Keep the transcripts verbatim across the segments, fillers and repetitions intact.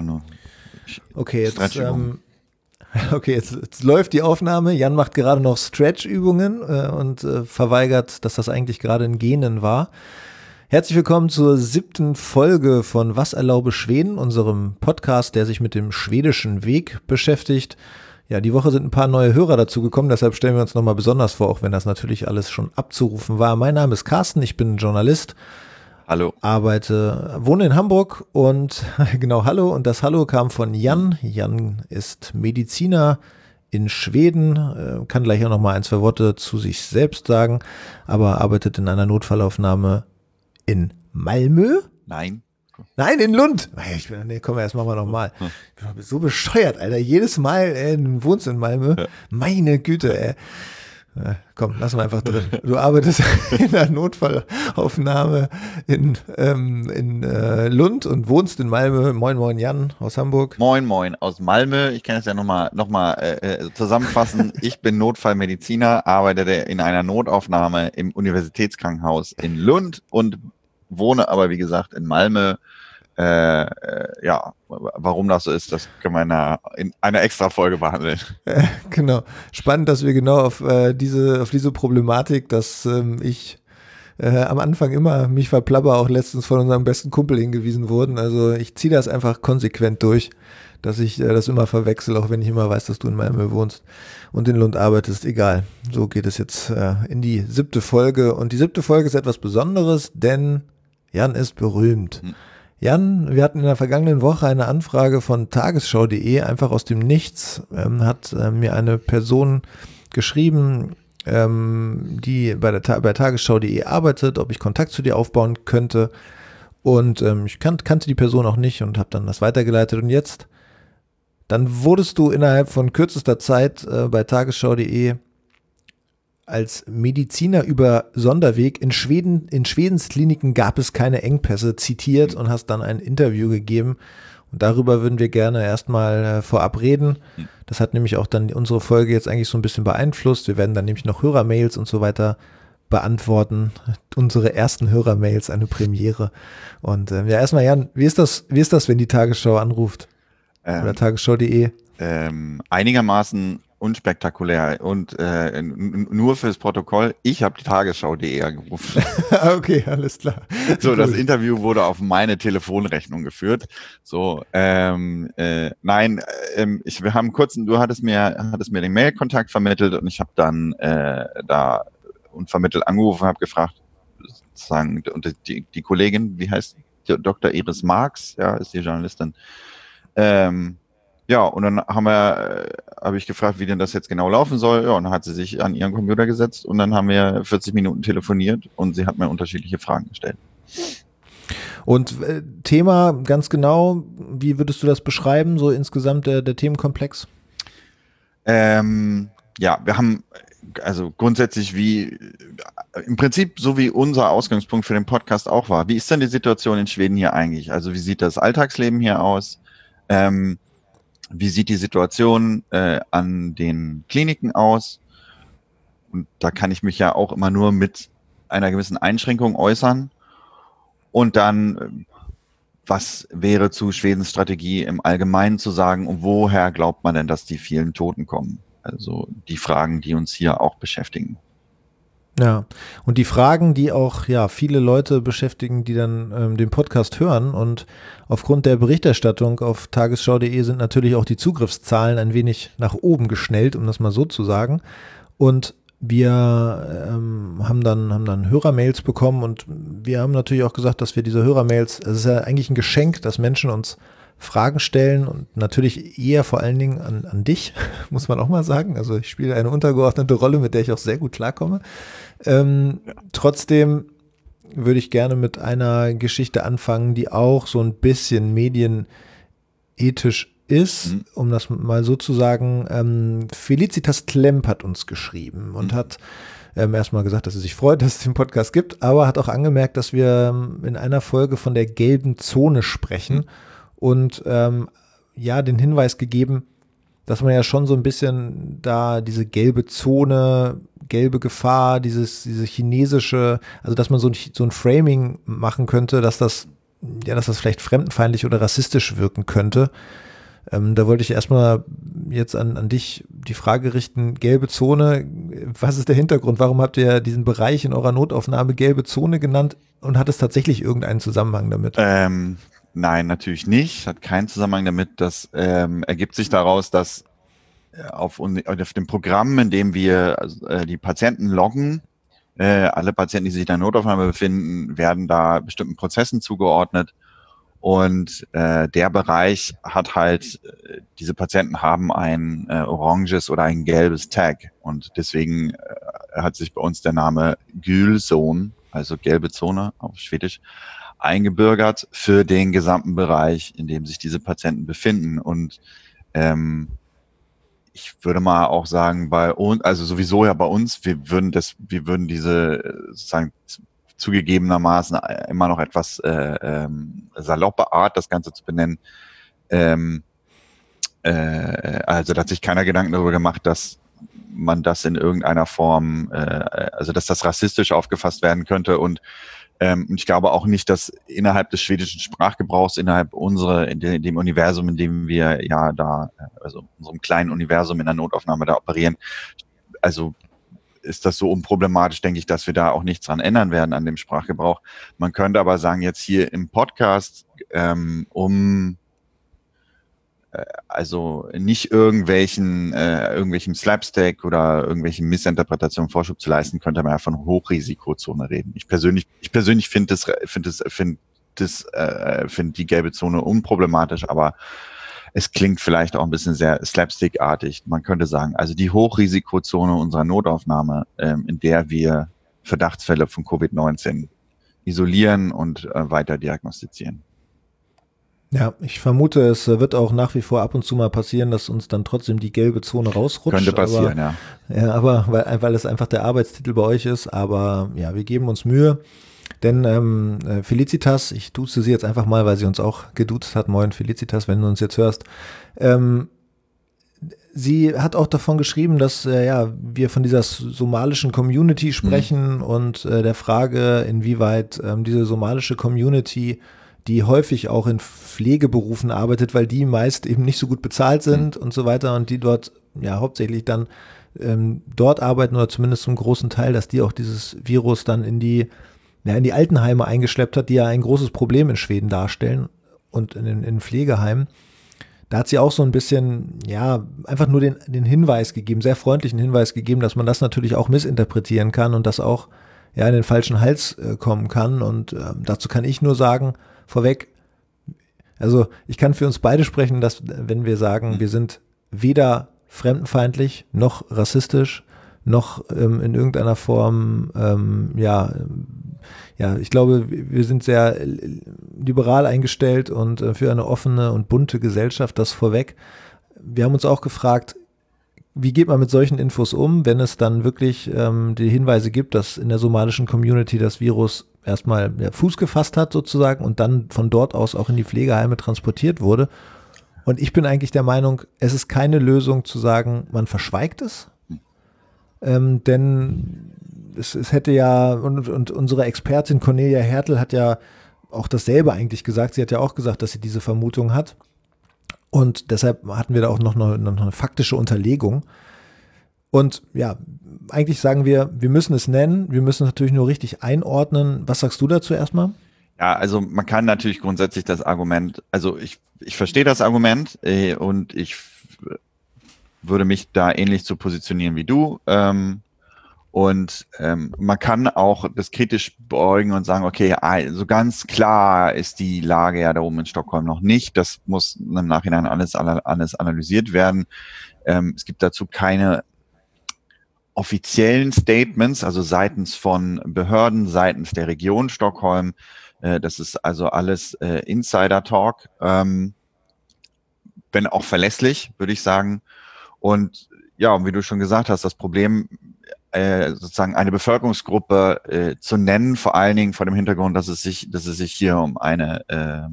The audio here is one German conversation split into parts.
nur Okay, jetzt, ähm, okay, jetzt, jetzt läuft die Aufnahme. Jan macht gerade noch Stretch-Übungen äh, und äh, verweigert, dass das eigentlich gerade in Genen war. Herzlich willkommen zur siebten Folge von Was erlaube Schweden, unserem Podcast, der sich mit dem schwedischen Weg beschäftigt. Ja, die Woche sind ein paar neue Hörer dazu gekommen, deshalb stellen wir uns nochmal besonders vor, auch wenn das natürlich alles schon abzurufen war. Mein Name ist Carsten, ich bin Journalist. Hallo. Arbeite, wohne in Hamburg und genau, hallo. Und das Hallo kam von Jan. Jan ist Mediziner in Schweden, äh, kann gleich auch noch mal ein, zwei Worte zu sich selbst sagen, aber arbeitet in einer Notfallaufnahme in Malmö? Nein. Nein, in Lund. Ich bin, nee, komm, erst machen wir nochmal. Ich bin so bescheuert, Alter. Jedes Mal, ey, du wohnst in Malmö. Ja. Meine Güte, ey. Ja, komm, lassen wir einfach drin. Du arbeitest in der Notfallaufnahme in, ähm, in äh, Lund und wohnst in Malmö. Moin, moin, Jan aus Hamburg. Moin, moin, aus Malmö. Ich kann es ja nochmal noch mal, äh, zusammenfassen. Ich bin Notfallmediziner, arbeite in einer Notaufnahme im Universitätskrankenhaus in Lund und wohne aber, wie gesagt, in Malmö. Äh, äh, ja, warum das so ist, das können wir in einer, in einer extra Folge behandeln. Äh, genau. Spannend, dass wir genau auf äh, diese auf diese Problematik, dass ähm, ich äh, am Anfang immer mich verplapper, auch letztens von unserem besten Kumpel hingewiesen wurden. Also ich ziehe das einfach konsequent durch, dass ich äh, das immer verwechsel, auch wenn ich immer weiß, dass du in Malmö wohnst und in Lund arbeitest. Egal. So geht es jetzt äh, in die siebte Folge. Und die siebte Folge ist etwas Besonderes, denn Jan ist berühmt. Hm. Jan, wir hatten in der vergangenen Woche eine Anfrage von tagesschau punkt de, einfach aus dem Nichts, ähm, hat äh, mir eine Person geschrieben, ähm, die bei der Ta- bei tagesschau punkt de arbeitet, ob ich Kontakt zu dir aufbauen könnte, und ähm, ich kan- kannte die Person auch nicht und habe dann das weitergeleitet, und jetzt, dann wurdest du innerhalb von kürzester Zeit äh, bei tagesschau punkt de als Mediziner über Sonderweg. In Schweden, in Schwedens Kliniken gab es keine Engpässe, zitiert, und hast dann ein Interview gegeben. Und darüber würden wir gerne erstmal äh, vorab reden. Das hat nämlich auch dann unsere Folge jetzt eigentlich so ein bisschen beeinflusst. Wir werden dann nämlich noch Hörermails und so weiter beantworten. Unsere ersten Hörermails, eine Premiere. Und äh, ja, erstmal, Jan, wie ist das, wie ist das, wenn die Tagesschau anruft? Ähm, Oder tagesschau punkt de? Ähm, einigermaßen unspektakulär und äh, n- nur fürs Protokoll, ich habe die tagesschau punkt de angerufen. Okay, alles klar. So, Gut. Das Interview wurde auf meine Telefonrechnung geführt. So, ähm, äh, nein, ähm, ich, wir haben kurz, du hattest mir, hattest mir den Mailkontakt vermittelt, und ich habe dann äh, da unvermittelt angerufen, habe gefragt, sozusagen, und die, die Kollegin, wie heißt die? Doktor Iris Marx, ja, ist die Journalistin. Ähm, Ja, und dann haben wir, äh, habe ich gefragt, wie denn das jetzt genau laufen soll. Ja, und dann hat sie sich an ihren Computer gesetzt, und dann haben wir vierzig Minuten telefoniert, und sie hat mir unterschiedliche Fragen gestellt. Und äh, Thema ganz genau, wie würdest du das beschreiben, so insgesamt der, der Themenkomplex? Ähm, ja, wir haben also grundsätzlich wie, im Prinzip so wie unser Ausgangspunkt für den Podcast auch war. Wie ist denn die Situation in Schweden hier eigentlich? Also wie sieht das Alltagsleben hier aus? Ähm, Wie sieht die Situation äh, an den Kliniken aus? Und da kann ich mich ja auch immer nur mit einer gewissen Einschränkung äußern. Und dann, was wäre zu Schwedens Strategie im Allgemeinen zu sagen, und woher glaubt man denn, dass die vielen Toten kommen? Also die Fragen, die uns hier auch beschäftigen. Ja, und die Fragen, die auch ja viele Leute beschäftigen, die dann ähm, den Podcast hören, und aufgrund der Berichterstattung auf tagesschau punkt de sind natürlich auch die Zugriffszahlen ein wenig nach oben geschnellt, um das mal so zu sagen. Und wir ähm, haben dann haben dann Hörermails bekommen, und wir haben natürlich auch gesagt, dass wir diese Hörermails, es ist ja eigentlich ein Geschenk, dass Menschen uns Fragen stellen, und natürlich eher vor allen Dingen an, an dich, muss man auch mal sagen. Also ich spiele eine untergeordnete Rolle, mit der ich auch sehr gut klarkomme. Ähm, ja. Trotzdem würde ich gerne mit einer Geschichte anfangen, die auch so ein bisschen medienethisch ist, mhm. um das mal so zu sagen. Ähm, Felicitas Klemp hat uns geschrieben und mhm. hat ähm, erstmal gesagt, dass sie sich freut, dass es den Podcast gibt, aber hat auch angemerkt, dass wir ähm, in einer Folge von der gelben Zone sprechen. Mhm. Und ähm, ja, den Hinweis gegeben, dass man ja schon so ein bisschen da diese gelbe Zone, gelbe Gefahr, dieses, diese chinesische, also dass man so ein, so ein Framing machen könnte, dass das ja, dass das vielleicht fremdenfeindlich oder rassistisch wirken könnte. Ähm, da wollte ich erstmal jetzt an, an dich die Frage richten, gelbe Zone, was ist der Hintergrund? Warum habt ihr diesen Bereich in eurer Notaufnahme gelbe Zone genannt und hat es tatsächlich irgendeinen Zusammenhang damit? Ähm, nein, natürlich nicht. Hat keinen Zusammenhang damit. Das ähm, ergibt sich daraus, dass auf, auf dem Programm, in dem wir äh, die Patienten loggen, äh, alle Patienten, die sich in der Notaufnahme befinden, werden da bestimmten Prozessen zugeordnet. Und äh, der Bereich hat halt, äh, diese Patienten haben ein äh, oranges oder ein gelbes Tag. Und deswegen äh, hat sich bei uns der Name Gul Zone, also gelbe Zone auf Schwedisch, eingebürgert für den gesamten Bereich, in dem sich diese Patienten befinden. Und ähm, ich würde mal auch sagen, bei uns, also sowieso ja bei uns, wir würden das, wir würden diese sozusagen zugegebenermaßen immer noch etwas äh, ähm, saloppe Art, das Ganze zu benennen. Ähm, äh, also da hat sich keiner Gedanken darüber gemacht, dass man das in irgendeiner Form, äh, also dass das rassistisch aufgefasst werden könnte. Und ähm, ich glaube auch nicht, dass innerhalb des schwedischen Sprachgebrauchs, innerhalb unserer, in, de, in dem Universum, in dem wir ja da, also unserem kleinen Universum in der Notaufnahme da operieren, also ist das so unproblematisch, denke ich, dass wir da auch nichts dran ändern werden an dem Sprachgebrauch. Man könnte aber sagen, jetzt hier im Podcast, ähm, um äh, also nicht irgendwelchen äh, irgendwelchen Slapstick oder irgendwelchen Missinterpretationen Vorschub zu leisten, könnte man ja von Hochrisikozone reden. Ich persönlich, ich persönlich finde das, finde das, finde das, äh, finde die gelbe Zone unproblematisch, aber es klingt vielleicht auch ein bisschen sehr slapstickartig. Man könnte sagen, also die Hochrisikozone unserer Notaufnahme, ähm, in der wir Verdachtsfälle von Covid neunzehn isolieren und äh, weiter diagnostizieren. Ja, ich vermute, es wird auch nach wie vor ab und zu mal passieren, dass uns dann trotzdem die gelbe Zone rausrutscht. Könnte passieren, aber, ja. Ja, aber weil, weil es einfach der Arbeitstitel bei euch ist. Aber ja, wir geben uns Mühe. Denn ähm, Felicitas, ich duze sie jetzt einfach mal, weil sie uns auch geduzt hat. Moin Felicitas, wenn du uns jetzt hörst. Ähm, sie hat auch davon geschrieben, dass äh, ja, wir von dieser somalischen Community sprechen mhm. und äh, der Frage, inwieweit ähm, diese somalische Community, die häufig auch in Pflegeberufen arbeitet, weil die meist eben nicht so gut bezahlt sind mhm. und so weiter und die dort ja hauptsächlich dann ähm, dort arbeiten oder zumindest zum großen Teil, dass die auch dieses Virus dann in die ja, in die Altenheime eingeschleppt hat, die ja ein großes Problem in Schweden darstellen und in den in Pflegeheimen. Da hat sie auch so ein bisschen, ja, einfach nur den, den Hinweis gegeben, sehr freundlichen Hinweis gegeben, dass man das natürlich auch missinterpretieren kann und das auch ja in den falschen Hals äh, kommen kann. Und äh, dazu kann ich nur sagen, vorweg, also ich kann für uns beide sprechen, dass wenn wir sagen, wir sind weder fremdenfeindlich noch rassistisch, noch ähm, in irgendeiner Form, ähm, ja, ja, ich glaube, wir sind sehr liberal eingestellt und äh, für eine offene und bunte Gesellschaft, das vorweg. Wir haben uns auch gefragt, wie geht man mit solchen Infos um, wenn es dann wirklich ähm, die Hinweise gibt, dass in der somalischen Community das Virus erstmal ja, Fuß gefasst hat sozusagen und dann von dort aus auch in die Pflegeheime transportiert wurde. Und ich bin eigentlich der Meinung, es ist keine Lösung zu sagen, man verschweigt es, ähm, denn es, es hätte ja, und, und unsere Expertin Cornelia Hertel hat ja auch dasselbe eigentlich gesagt. Sie hat ja auch gesagt, dass sie diese Vermutung hat. Und deshalb hatten wir da auch noch eine, noch eine faktische Unterlegung. Und ja, eigentlich sagen wir, wir müssen es nennen. Wir müssen es natürlich nur richtig einordnen. Was sagst du dazu erstmal? Ja, also man kann natürlich grundsätzlich das Argument, also ich, ich verstehe das Argument äh, und ich würde mich da ähnlich zu positionieren wie du. Ähm, Und ähm, man kann auch das kritisch beäugen und sagen, okay, also ganz klar ist die Lage ja da oben in Stockholm noch nicht. Das muss im Nachhinein alles, alles analysiert werden. Ähm, es gibt dazu keine offiziellen Statements, also seitens von Behörden, seitens der Region Stockholm. Äh, das ist also alles äh, Insider-Talk, ähm, wenn auch verlässlich, würde ich sagen. Und ja, und wie du schon gesagt hast, das Problem Äh, sozusagen eine Bevölkerungsgruppe äh, zu nennen, vor allen Dingen vor dem Hintergrund, dass es sich, dass es sich hier um eine, äh,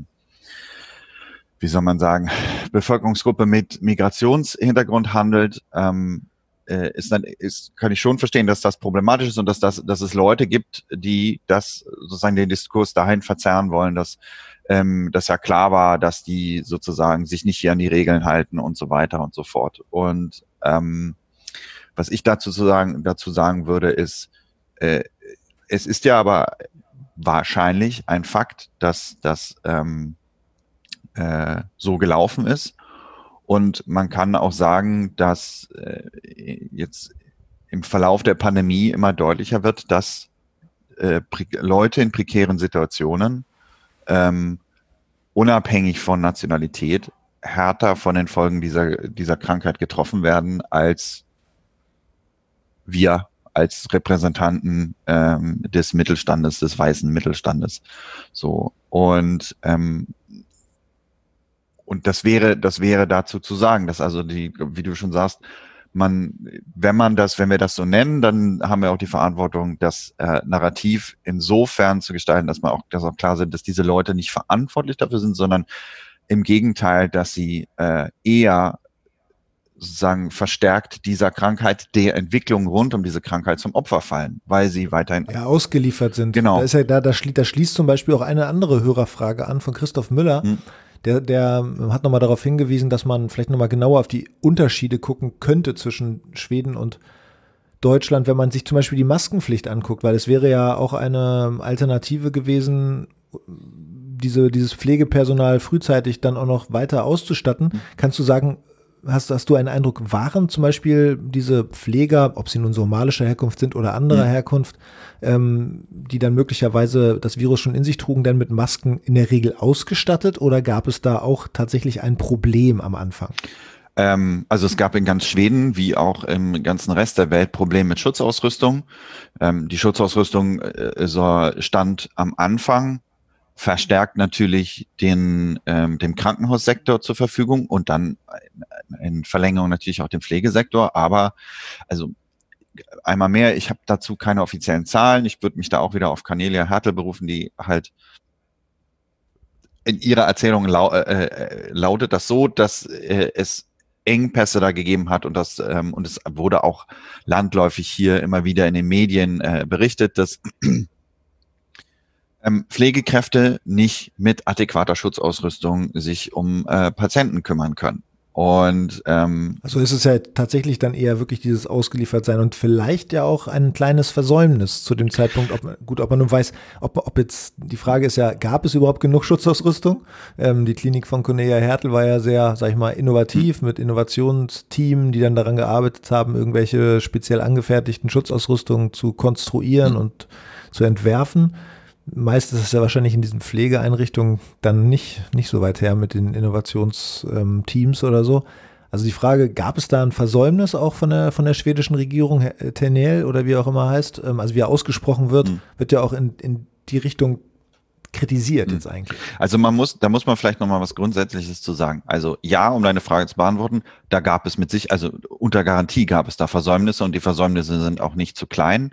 wie soll man sagen, Bevölkerungsgruppe mit Migrationshintergrund handelt, ähm, äh, ist dann, ist, kann ich schon verstehen, dass das problematisch ist und dass das, dass es Leute gibt, die das sozusagen den Diskurs dahin verzerren wollen, dass, ähm, dass ja klar war, dass die sozusagen sich nicht hier an die Regeln halten und so weiter und so fort. Und ähm, was ich dazu zu sagen, dazu sagen würde, ist, äh, es ist ja aber wahrscheinlich ein Fakt, dass das ähm, äh, so gelaufen ist. Und man kann auch sagen, dass äh, jetzt im Verlauf der Pandemie immer deutlicher wird, dass äh, Leute in prekären Situationen ähm, unabhängig von Nationalität härter von den Folgen dieser, dieser Krankheit getroffen werden als wir als Repräsentanten ähm, des Mittelstandes, des weißen Mittelstandes. So. Und ähm, und das wäre, das wäre dazu zu sagen, dass also die, wie du schon sagst, man, wenn man das, wenn wir das so nennen, dann haben wir auch die Verantwortung, das äh, Narrativ insofern zu gestalten, dass man auch, dass auch klar sind, dass diese Leute nicht verantwortlich dafür sind, sondern im Gegenteil, dass sie äh, eher sozusagen verstärkt dieser Krankheit, der Entwicklung rund um diese Krankheit zum Opfer fallen, weil sie weiterhin ja, ausgeliefert sind. Genau. Da ist ja, da, da, schließt, da schließt zum Beispiel auch eine andere Hörerfrage an von Christoph Müller. Hm. Der, der hat nochmal darauf hingewiesen, dass man vielleicht nochmal genauer auf die Unterschiede gucken könnte zwischen Schweden und Deutschland, wenn man sich zum Beispiel die Maskenpflicht anguckt, weil es wäre ja auch eine Alternative gewesen, diese, dieses Pflegepersonal frühzeitig dann auch noch weiter auszustatten. Hm. Kannst du sagen, Hast, hast du einen Eindruck, waren zum Beispiel diese Pfleger, ob sie nun somalischer Herkunft sind oder anderer mhm. Herkunft, ähm, die dann möglicherweise das Virus schon in sich trugen, dann mit Masken in der Regel ausgestattet oder gab es da auch tatsächlich ein Problem am Anfang? Ähm, also es gab in ganz Schweden wie auch im ganzen Rest der Welt Probleme mit Schutzausrüstung. Ähm, die Schutzausrüstung äh, so stand am Anfang verstärkt natürlich den, ähm, dem Krankenhaussektor zur Verfügung und dann in Verlängerung natürlich auch den Pflegesektor. Aber also einmal mehr, ich habe dazu keine offiziellen Zahlen. Ich würde mich da auch wieder auf Cornelia Hertel berufen, die halt in ihrer Erzählung lau äh, lautet das so, dass äh, es Engpässe da gegeben hat und das ähm, und es wurde auch landläufig hier immer wieder in den Medien äh, berichtet, dass Ähm, Pflegekräfte nicht mit adäquater Schutzausrüstung sich um äh, Patienten kümmern können. Und ähm, also ist es ja tatsächlich dann eher wirklich dieses Ausgeliefertsein und vielleicht ja auch ein kleines Versäumnis zu dem Zeitpunkt, ob, gut, ob man nun weiß, ob, ob jetzt, die Frage ist ja, gab es überhaupt genug Schutzausrüstung? Ähm, die Klinik von Cornelia Hertel war ja sehr, sag ich mal, innovativ mit Innovationsteamen, die dann daran gearbeitet haben, irgendwelche speziell angefertigten Schutzausrüstungen zu konstruieren und zu entwerfen. Meist ist es ja wahrscheinlich in diesen Pflegeeinrichtungen dann nicht, nicht so weit her mit den Innovationsteams oder so. Also die Frage, gab es da ein Versäumnis auch von der, von der schwedischen Regierung, Tegnell oder wie auch immer heißt, also wie er ausgesprochen wird, mhm. wird ja auch in, in die Richtung kritisiert mhm. jetzt eigentlich. Also man muss, da muss man vielleicht nochmal was Grundsätzliches zu sagen. Also ja, um deine Frage zu beantworten, da gab es mit sich, also unter Garantie gab es da Versäumnisse und die Versäumnisse sind auch nicht zu klein.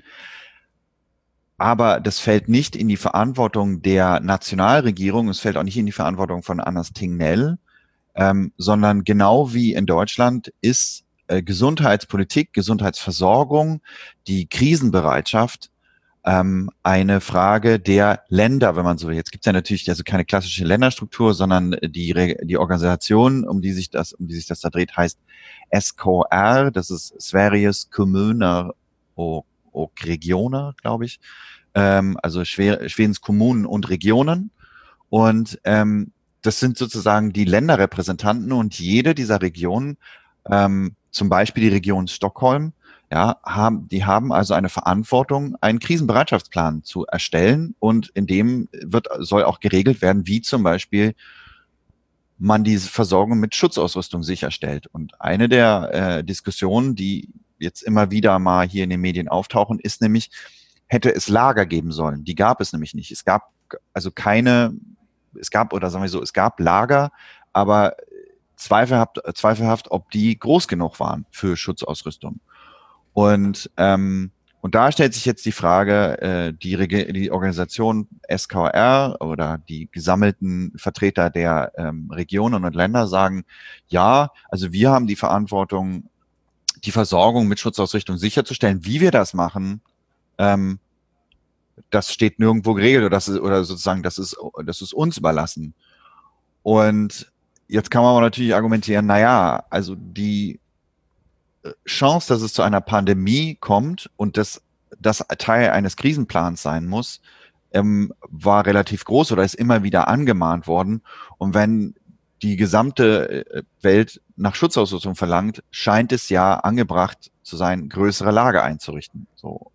Aber das fällt nicht in die Verantwortung der Nationalregierung, es fällt auch nicht in die Verantwortung von Anders Tegnell, ähm, sondern genau wie in Deutschland ist äh, Gesundheitspolitik, Gesundheitsversorgung, die Krisenbereitschaft ähm, eine Frage der Länder, wenn man so will. Jetzt gibt es ja natürlich also keine klassische Länderstruktur, sondern die, die Organisation, um die sich das, um die sich das da dreht, heißt S K R, das ist Sveriges Kommuner och Regioner, glaube ich, ähm, also Schwedens Kommunen und Regionen. Und ähm, das sind sozusagen die Länderrepräsentanten und jede dieser Regionen, ähm, zum Beispiel die Region Stockholm, ja, haben, die haben also eine Verantwortung, einen Krisenbereitschaftsplan zu erstellen und in dem wird, soll auch geregelt werden, wie zum Beispiel man diese Versorgung mit Schutzausrüstung sicherstellt. Und eine der äh, Diskussionen, die jetzt immer wieder mal hier in den Medien auftauchen, ist nämlich, hätte es Lager geben sollen. Die gab es nämlich nicht. Es gab also keine, es gab, oder sagen wir so, es gab Lager, aber zweifelhaft, zweifelhaft, ob die groß genug waren für Schutzausrüstung. Und, ähm, und da stellt sich jetzt die Frage, äh, die, Reg- die Organisation S K R oder die gesammelten Vertreter der ähm, Regionen und Länder sagen, ja, also wir haben die Verantwortung, die Versorgung mit Schutzausrüstung sicherzustellen. Wie wir das machen, ähm, das steht nirgendwo geregelt oder, das ist, oder sozusagen, das ist, das ist uns überlassen. Und jetzt kann man aber natürlich argumentieren, naja, also die Chance, dass es zu einer Pandemie kommt und das, das Teil eines Krisenplans sein muss, ähm, war relativ groß oder ist immer wieder angemahnt worden. Und wenn die gesamte Welt nach Schutzausrüstung verlangt, scheint es ja angebracht zu sein, größere Lager einzurichten. So.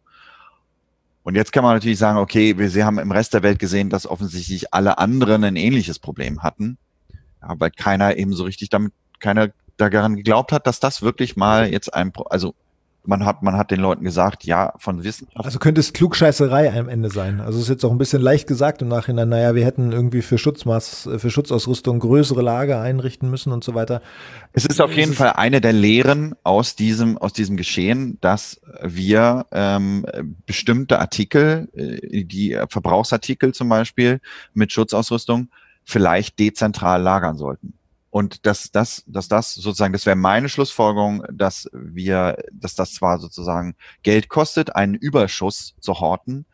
Und jetzt kann man natürlich sagen, okay, wir sie haben im Rest der Welt gesehen, dass offensichtlich alle anderen ein ähnliches Problem hatten, ja, weil keiner eben so richtig damit, keiner daran geglaubt hat, dass das wirklich mal jetzt ein, also man hat, man hat den Leuten gesagt, ja, von Wissenschaft. Also könnte es Klugscheißerei am Ende sein. Also es ist jetzt auch ein bisschen leicht gesagt im Nachhinein, naja, wir hätten irgendwie für Schutzmaß, für Schutzausrüstung größere Lager einrichten müssen und so weiter. Es ist auf jeden Fall eine der Lehren aus diesem, aus diesem Geschehen, dass wir ähm, bestimmte Artikel, die Verbrauchsartikel zum Beispiel mit Schutzausrüstung, vielleicht dezentral lagern sollten. Und dass das, dass das sozusagen, das wäre meine Schlussfolgerung, dass wir, dass das zwar sozusagen Geld kostet, einen Überschuss zu horten,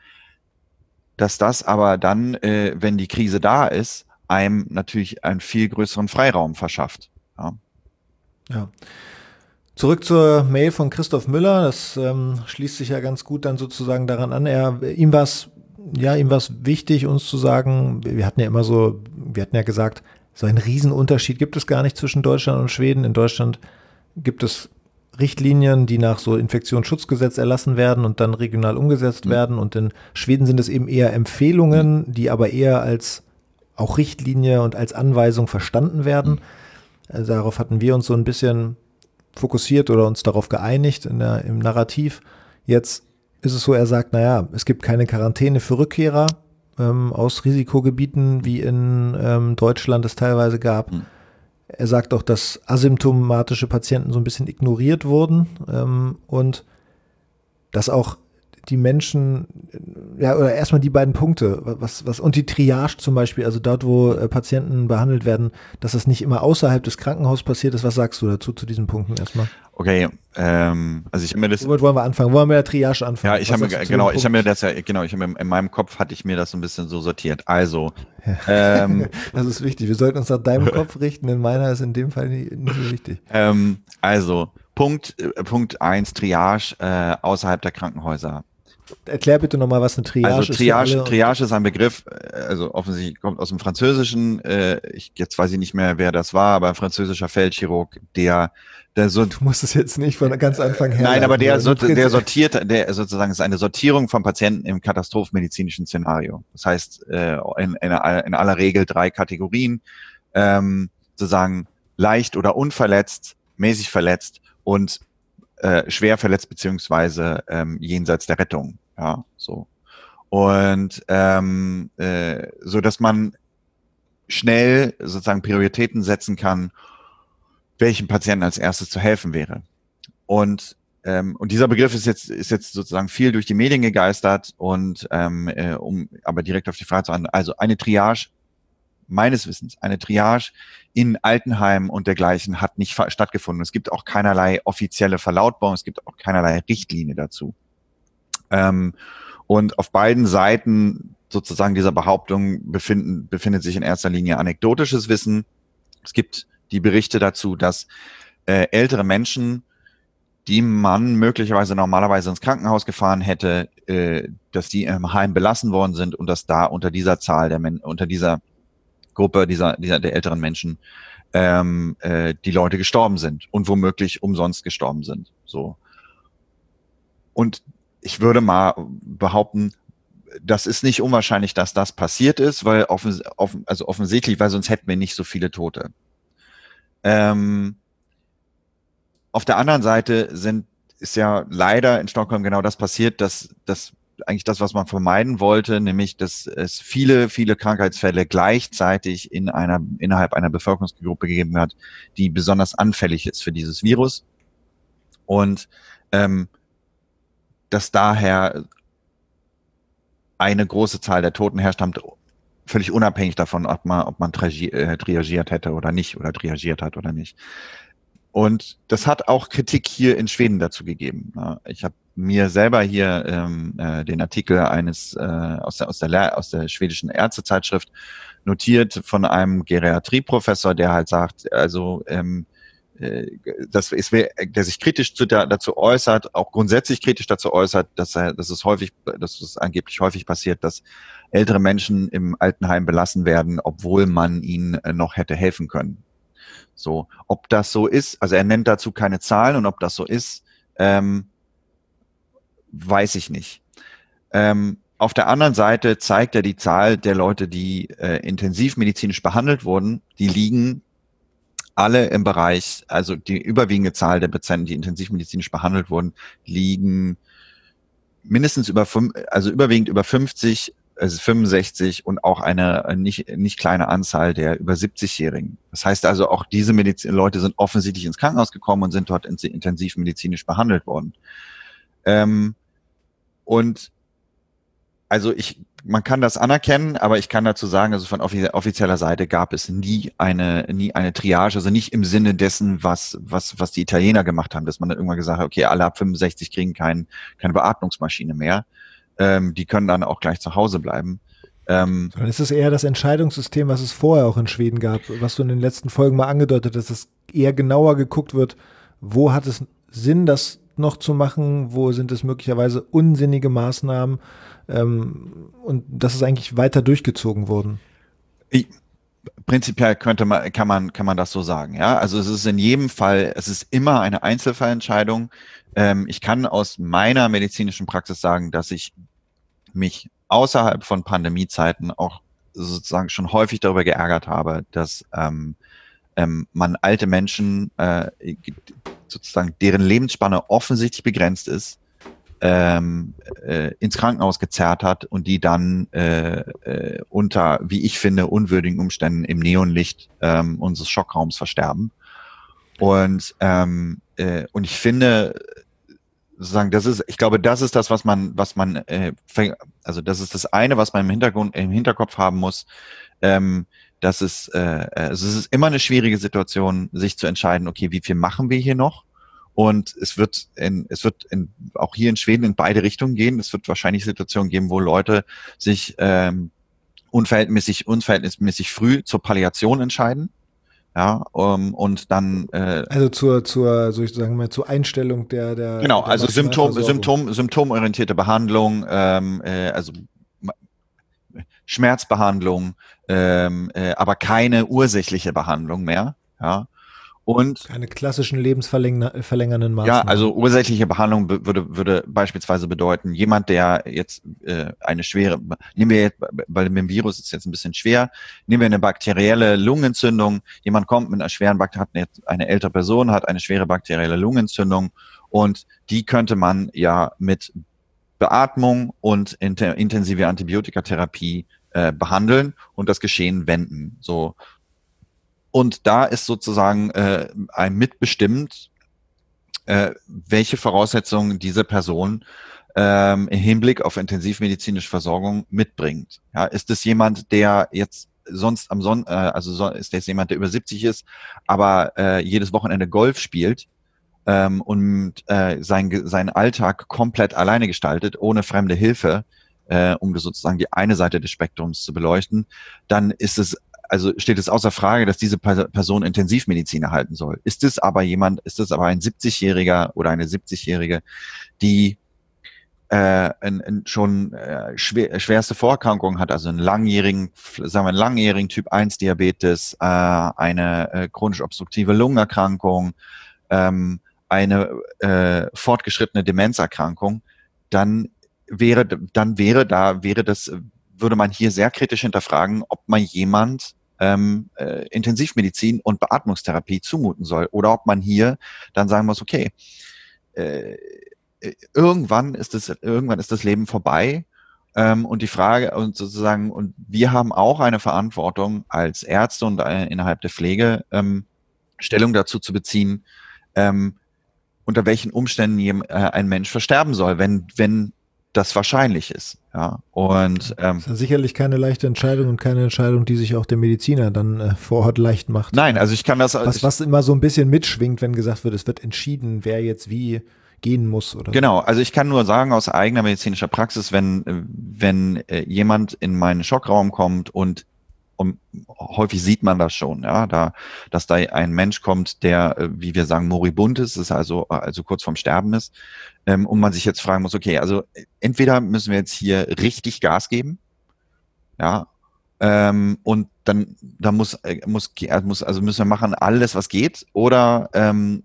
dass das aber dann, äh, wenn die Krise da ist, einem natürlich einen viel größeren Freiraum verschafft. Ja. Ja. Zurück zur Mail von Christoph Müller. Das ähm, schließt sich ja ganz gut dann sozusagen daran an. Er, ihm war es, ja, ihm war es wichtig, uns zu sagen, wir hatten ja immer so, wir hatten ja gesagt, so einen Riesenunterschied gibt es gar nicht zwischen Deutschland und Schweden. In Deutschland gibt es Richtlinien, die nach so Infektionsschutzgesetz erlassen werden und dann regional umgesetzt mhm. werden. Und in Schweden sind es eben eher Empfehlungen, mhm. die aber eher als auch Richtlinie und als Anweisung verstanden werden. Mhm. Also darauf hatten wir uns so ein bisschen fokussiert oder uns darauf geeinigt in der, im Narrativ. Jetzt ist es so, er sagt, naja, es gibt keine Quarantäne für Rückkehrer ähm, aus Risikogebieten, wie in ähm, Deutschland es teilweise gab. Mhm. Er sagt auch, dass asymptomatische Patienten so ein bisschen ignoriert wurden ähm, und dass auch die Menschen, ja, oder erstmal die beiden Punkte, was, was, und die Triage zum Beispiel, also dort, wo äh, Patienten behandelt werden, dass das nicht immer außerhalb des Krankenhauses passiert ist. Was sagst du dazu, zu diesen Punkten erstmal? Okay, ähm, also ich habe mir das. Womit wollen wir anfangen? Wollen wir mit der Triage anfangen? Ja, ich habe mir, genau, ich habe mir das ja, genau, ich habe in meinem Kopf hatte ich mir das so ein bisschen so sortiert. Also, ja. ähm, das ist wichtig. Wir sollten uns nach deinem Kopf richten, denn meiner ist in dem Fall nicht, nicht so wichtig. Ähm, also, Punkt, äh, Punkt eins, Triage äh, außerhalb der Krankenhäuser. Erklär bitte nochmal, was eine Triage also, ist. Triage, Triage ist ein Begriff, also offensichtlich kommt aus dem Französischen. Äh, ich, jetzt weiß ich nicht mehr, wer das war, aber ein französischer Feldchirurg, der, der so. Du musst es jetzt nicht von ganz Anfang her. Nein, aber der, so, der sortiert, der sozusagen ist eine Sortierung von Patienten im katastrophenmedizinischen Szenario. Das heißt, äh, in, in, in aller Regel drei Kategorien, ähm, sozusagen leicht oder unverletzt, mäßig verletzt und Äh, schwer verletzt beziehungsweise ähm, jenseits der Rettung, ja, so. Und ähm, äh, so, dass man schnell sozusagen Prioritäten setzen kann, welchem Patienten als erstes zu helfen wäre. Und ähm, und dieser Begriff ist jetzt ist jetzt sozusagen viel durch die Medien gegeistert und ähm, äh, um aber direkt auf die Frage zu antworten, also eine Triage meines Wissens, eine Triage in Altenheimen und dergleichen hat nicht stattgefunden. Es gibt auch keinerlei offizielle Verlautbarung, es gibt auch keinerlei Richtlinie dazu. Ähm, und auf beiden Seiten sozusagen dieser Behauptung befinden, befindet sich in erster Linie anekdotisches Wissen. Es gibt die Berichte dazu, dass äh, ältere Menschen, die man möglicherweise normalerweise ins Krankenhaus gefahren hätte, äh, dass die im Heim belassen worden sind und dass da unter dieser Zahl der Men- unter dieser Gruppe dieser, dieser der älteren Menschen ähm, äh, die Leute gestorben sind und womöglich umsonst gestorben sind. So. Und ich würde mal behaupten, das ist nicht unwahrscheinlich, dass das passiert ist, weil offen, offen, also offensichtlich, weil sonst hätten wir nicht so viele Tote. Ähm, auf der anderen Seite sind ist ja leider in Stockholm genau das passiert, dass dass eigentlich das, was man vermeiden wollte, nämlich, dass es viele, viele Krankheitsfälle gleichzeitig in einer, innerhalb einer Bevölkerungsgruppe gegeben hat, die besonders anfällig ist für dieses Virus. Und ähm, dass daher eine große Zahl der Toten herstammt, völlig unabhängig davon, ob man, ob man triagiert hätte oder nicht, oder triagiert hat oder nicht. Und das hat auch Kritik hier in Schweden dazu gegeben. Ich habe mir selber hier ähm, äh, den Artikel eines äh, aus der aus der aus der schwedischen Ärztezeitschrift notiert von einem Geriatrieprofessor, der halt sagt, also ähm, äh, dass es der sich kritisch zu der, dazu äußert, auch grundsätzlich kritisch dazu äußert, dass er, dass es häufig, dass es angeblich häufig passiert, dass ältere Menschen im Altenheim belassen werden, obwohl man ihnen äh, noch hätte helfen können. So, ob das so ist, also er nennt dazu keine Zahlen und ob das so ist, ähm, weiß ich nicht. Ähm, auf der anderen Seite zeigt er die Zahl der Leute, die äh, intensivmedizinisch behandelt wurden, die liegen alle im Bereich, also die überwiegende Zahl der Patienten, die intensivmedizinisch behandelt wurden, liegen mindestens über fünf, also überwiegend über fünfzig, also fünfundsechzig und auch eine nicht, nicht kleine Anzahl der über siebzig-Jährigen. Das heißt also, auch diese Medizin Leute sind offensichtlich ins Krankenhaus gekommen und sind dort intensivmedizinisch behandelt worden. Ähm, und also ich, man kann das anerkennen, aber ich kann dazu sagen, also von offizieller Seite gab es nie eine, nie eine Triage, also nicht im Sinne dessen, was, was, was die Italiener gemacht haben, dass man dann irgendwann gesagt hat, okay, alle ab fünfundsechzig kriegen kein, keine Beatmungsmaschine mehr. Ähm, die können dann auch gleich zu Hause bleiben. Ähm, Sondern ist es eher das Entscheidungssystem, was es vorher auch in Schweden gab, was du in den letzten Folgen mal angedeutet hast, dass es eher genauer geguckt wird, wo hat es Sinn, das noch zu machen, wo sind es möglicherweise unsinnige Maßnahmen, ähm, und das ist eigentlich weiter durchgezogen worden. Ich, prinzipiell könnte man, kann man, kann man das so sagen, ja. Also es ist in jedem Fall, es ist immer eine Einzelfallentscheidung. Ähm, ich kann aus meiner medizinischen Praxis sagen, dass ich mich außerhalb von Pandemiezeiten auch sozusagen schon häufig darüber geärgert habe, dass ähm, ähm, man alte Menschen äh, sozusagen deren Lebensspanne offensichtlich begrenzt ist, ähm, äh, ins Krankenhaus gezerrt hat und die dann äh, äh, unter, wie ich finde, unwürdigen Umständen im Neonlicht ähm, unseres Schockraums versterben. Und ähm, äh, und ich finde, sozusagen, das ist, ich glaube, das ist das, was man, was man, äh, also das ist das eine, was man im Hintergrund, im Hinterkopf haben muss. Ähm, dass es, äh, also es ist immer eine schwierige Situation, sich zu entscheiden, okay, wie viel machen wir hier noch? Und es wird in, es wird in, auch hier in Schweden in beide Richtungen gehen. Es wird wahrscheinlich Situationen geben, wo Leute sich ähm, unverhältnismäßig, unverhältnismäßig früh zur Palliation entscheiden. Ja, um, und dann äh, also zur zur sozusagen mal zur Einstellung der der genau, der also Symptom Symptom symptomorientierte Behandlung, ähm, äh, also Schmerzbehandlung, ähm, äh, aber keine ursächliche Behandlung mehr. Ja, und keine klassischen lebensverlängernden Maßnahmen. Ja, also ursächliche Behandlung würde, würde beispielsweise bedeuten, jemand, der jetzt äh, eine schwere, nehmen wir jetzt, weil mit dem Virus ist es jetzt ein bisschen schwer, nehmen wir eine bakterielle Lungenentzündung, jemand kommt mit einer schweren Bakterie, hat eine ältere Person, hat eine schwere bakterielle Lungenentzündung und die könnte man ja mit Beatmung und intensive Antibiotikatherapie äh, behandeln und das Geschehen wenden. So. Und da ist sozusagen äh, ein mitbestimmt, äh, welche Voraussetzungen diese Person ähm, im Hinblick auf intensivmedizinische Versorgung mitbringt. Ja, ist es jemand, der jetzt sonst am Sonn, äh, also so, ist das jemand, der über siebzig ist, aber äh, jedes Wochenende Golf spielt ähm, und äh, sein, seinen Alltag komplett alleine gestaltet, ohne fremde Hilfe, äh, um sozusagen die eine Seite des Spektrums zu beleuchten, dann ist es also steht es außer Frage, dass diese Person Intensivmedizin erhalten soll. Ist es aber jemand, ist es aber ein siebzigjähriger oder eine siebzigjährige, die äh, ein, ein schon äh, schwer, schwerste Vorerkrankungen hat, also einen langjährigen, sagen wir einen langjährigen Typ eins Diabetes, äh, eine äh, chronisch obstruktive Lungenerkrankung, ähm, eine äh, fortgeschrittene Demenzerkrankung, dann wäre, dann wäre da, wäre das, würde man hier sehr kritisch hinterfragen, ob man jemand ähm, äh, Intensivmedizin und Beatmungstherapie zumuten soll oder ob man hier dann sagen muss, okay, äh, irgendwann ist das, irgendwann ist das Leben vorbei. Ähm, und die Frage und sozusagen, und wir haben auch eine Verantwortung als Ärzte und äh, innerhalb der Pflege ähm, Stellung dazu zu beziehen, ähm, unter welchen Umständen jem, äh, ein Mensch versterben soll, wenn, wenn das wahrscheinlich ist. Ja, und ähm, das ist ja sicherlich keine leichte Entscheidung und keine Entscheidung, die sich auch der Mediziner dann äh, vor Ort leicht macht. Nein, also ich kann das. Was, ich, was immer so ein bisschen mitschwingt, wenn gesagt wird, es wird entschieden, wer jetzt wie gehen muss. Oder genau, also ich kann nur sagen aus eigener medizinischer Praxis, wenn, wenn äh, jemand in meinen Schockraum kommt und Und häufig sieht man das schon, ja, da, dass da ein Mensch kommt, der, wie wir sagen, moribund ist, ist also, also kurz vorm Sterben ist, ähm, und man sich jetzt fragen muss, okay, also entweder müssen wir jetzt hier richtig Gas geben, ja, ähm, und dann, da muss, muss, muss, also müssen wir machen alles, was geht, oder ähm,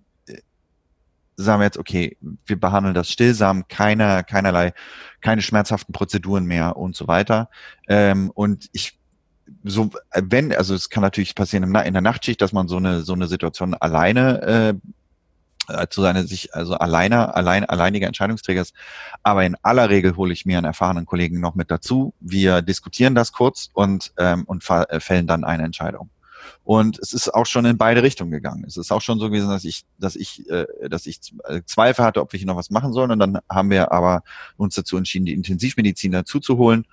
sagen wir jetzt, okay, wir behandeln das stillsam, keine, keinerlei, keine schmerzhaften Prozeduren mehr und so weiter. Ähm, und ich so, wenn, also es kann natürlich passieren in der Nachtschicht, dass man so eine so eine Situation alleine äh, zu seiner sich also alleine allein alleiniger Entscheidungsträger ist, aber in aller Regel hole ich mir einen erfahrenen Kollegen noch mit dazu. Wir diskutieren das kurz und ähm, und fällen dann eine Entscheidung. Und es ist auch schon in beide Richtungen gegangen. Es ist auch schon so gewesen, dass ich, dass ich, äh, dass ich Zweifel hatte, ob wir hier noch was machen sollen. Und dann haben wir aber uns dazu entschieden, die Intensivmedizin dazu zu holen.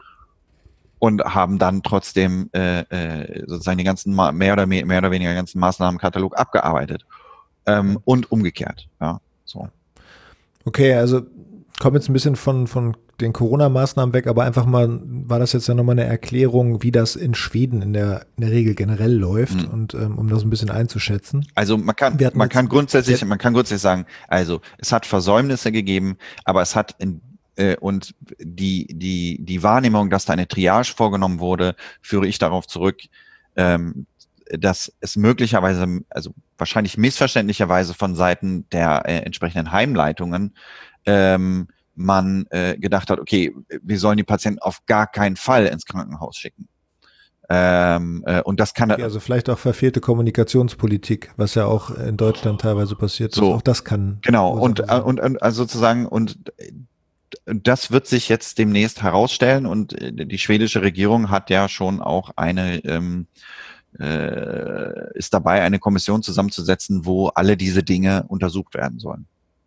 Und haben dann trotzdem äh, äh, sozusagen die ganzen mehr oder mehr, mehr oder weniger ganzen Maßnahmenkatalog abgearbeitet ähm, und umgekehrt. Ja, so. Okay, also kommen jetzt ein bisschen von von den Corona-Maßnahmen weg, aber einfach mal war das jetzt ja nochmal eine Erklärung, wie das in Schweden in der in der Regel generell läuft mhm. und ähm, um das ein bisschen einzuschätzen. Also man kann man kann grundsätzlich man kann grundsätzlich sagen, also es hat Versäumnisse gegeben, aber es hat in und die, die, die Wahrnehmung, dass da eine Triage vorgenommen wurde, führe ich darauf zurück, ähm, dass es möglicherweise, also wahrscheinlich missverständlicherweise von Seiten der äh, entsprechenden Heimleitungen ähm, man äh, gedacht hat, okay, wir sollen die Patienten auf gar keinen Fall ins Krankenhaus schicken. Ähm, äh, und das kann okay, also vielleicht auch verfehlte Kommunikationspolitik, was ja auch in Deutschland teilweise passiert. So, auch das kann genau und, und und also sozusagen und das wird sich jetzt demnächst herausstellen und die schwedische Regierung hat ja schon auch eine, ähm, äh, ist dabei, eine Kommission zusammenzusetzen, wo alle diese Dinge untersucht werden sollen.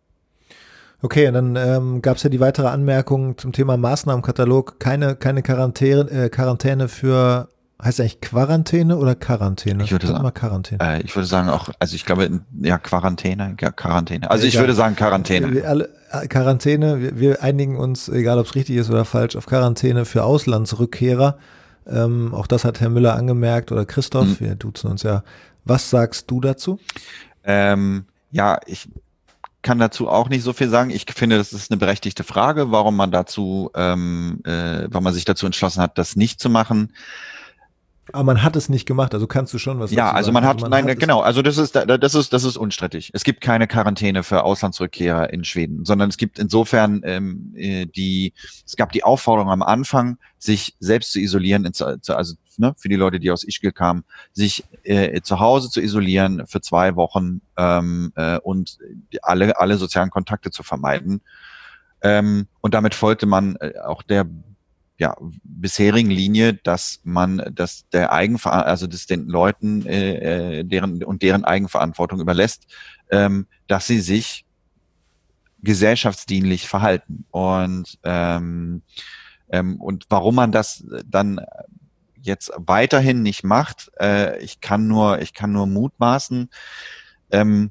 Okay, und dann ähm, gab es ja die weitere Anmerkung zum Thema Maßnahmenkatalog, keine, keine Quarantäne, äh, Quarantäne für, heißt eigentlich Quarantäne oder Quarantäne? Ich würde sagen, mal Quarantäne. Äh, ich würde sagen auch, also ich glaube, ja, Quarantäne, ja, Quarantäne. Also ich ja, würde sagen Quarantäne. Wir alle, Quarantäne, wir, wir einigen uns, egal ob es richtig ist oder falsch, auf Quarantäne für Auslandsrückkehrer. Ähm, auch das hat Herr Müller angemerkt oder Christoph, mhm. wir duzen uns ja. Was sagst du dazu? Ähm, ja, ich kann dazu auch nicht so viel sagen. Ich finde, das ist eine berechtigte Frage, warum man dazu, ähm, äh, warum man sich dazu entschlossen hat, das nicht zu machen. Aber man hat es nicht gemacht, also kannst du schon was Ja, dazu also sagen. man hat, also man nein, hat genau, also das ist, das ist, das ist unstrittig. Es gibt keine Quarantäne für Auslandsrückkehrer in Schweden, sondern es gibt insofern ähm, die, es gab die Aufforderung am Anfang, sich selbst zu isolieren, also ne, für die Leute, die aus Ischgl kamen, sich äh, zu Hause zu isolieren für zwei Wochen ähm, äh, und alle, alle sozialen Kontakte zu vermeiden. Ähm, und damit folgte man äh, auch der ja, bisherigen Linie, dass man, dass der Eigenver also das den Leuten äh, deren und deren Eigenverantwortung überlässt, ähm, dass sie sich gesellschaftsdienlich verhalten und ähm, ähm, und warum man das dann jetzt weiterhin nicht macht, äh, ich kann nur ich kann nur mutmaßen. Ähm,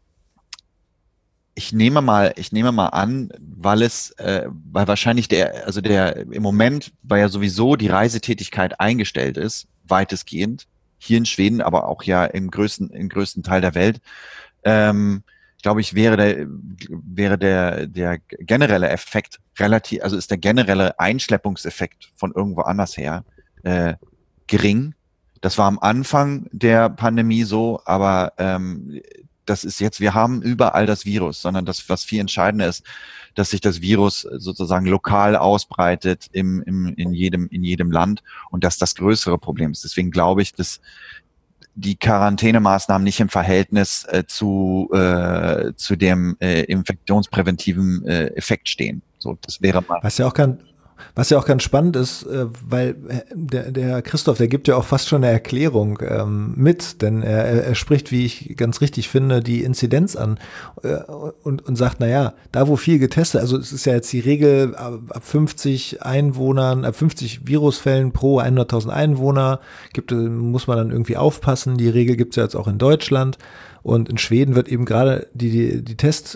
Ich nehme mal, ich nehme mal an, weil es, äh, weil wahrscheinlich der, also der im Moment, weil ja sowieso die Reisetätigkeit eingestellt ist, weitestgehend hier in Schweden, aber auch ja im größten, im größten Teil der Welt, ähm, glaube ich, wäre der, wäre der, der generelle Effekt relativ, also ist der generelle Einschleppungseffekt von irgendwo anders her äh, gering. Das war am Anfang der Pandemie so, aber ähm, das ist jetzt, wir haben überall das Virus, sondern das, was viel entscheidender ist, dass sich das Virus sozusagen lokal ausbreitet im, im, in jedem, in jedem Land und dass das größere Problem ist. Deswegen glaube ich, dass die Quarantänemaßnahmen nicht im Verhältnis äh, zu, äh, zu dem äh, infektionspräventiven äh, Effekt stehen. So, das wäre mal. Was ja auch kein, Was ja auch ganz spannend ist, äh, weil der, der Christoph, der gibt ja auch fast schon eine Erklärung ähm, mit, denn er, er spricht, wie ich ganz richtig finde, die Inzidenz an äh, und, und sagt, naja, da wo viel getestet, also es ist ja jetzt die Regel, ab, ab fünfzig Einwohnern, ab fünfzig Virusfällen pro hunderttausend Einwohner gibt, muss man dann irgendwie aufpassen. Die Regel gibt es ja jetzt auch in Deutschland und in Schweden wird eben gerade die, die, die Test,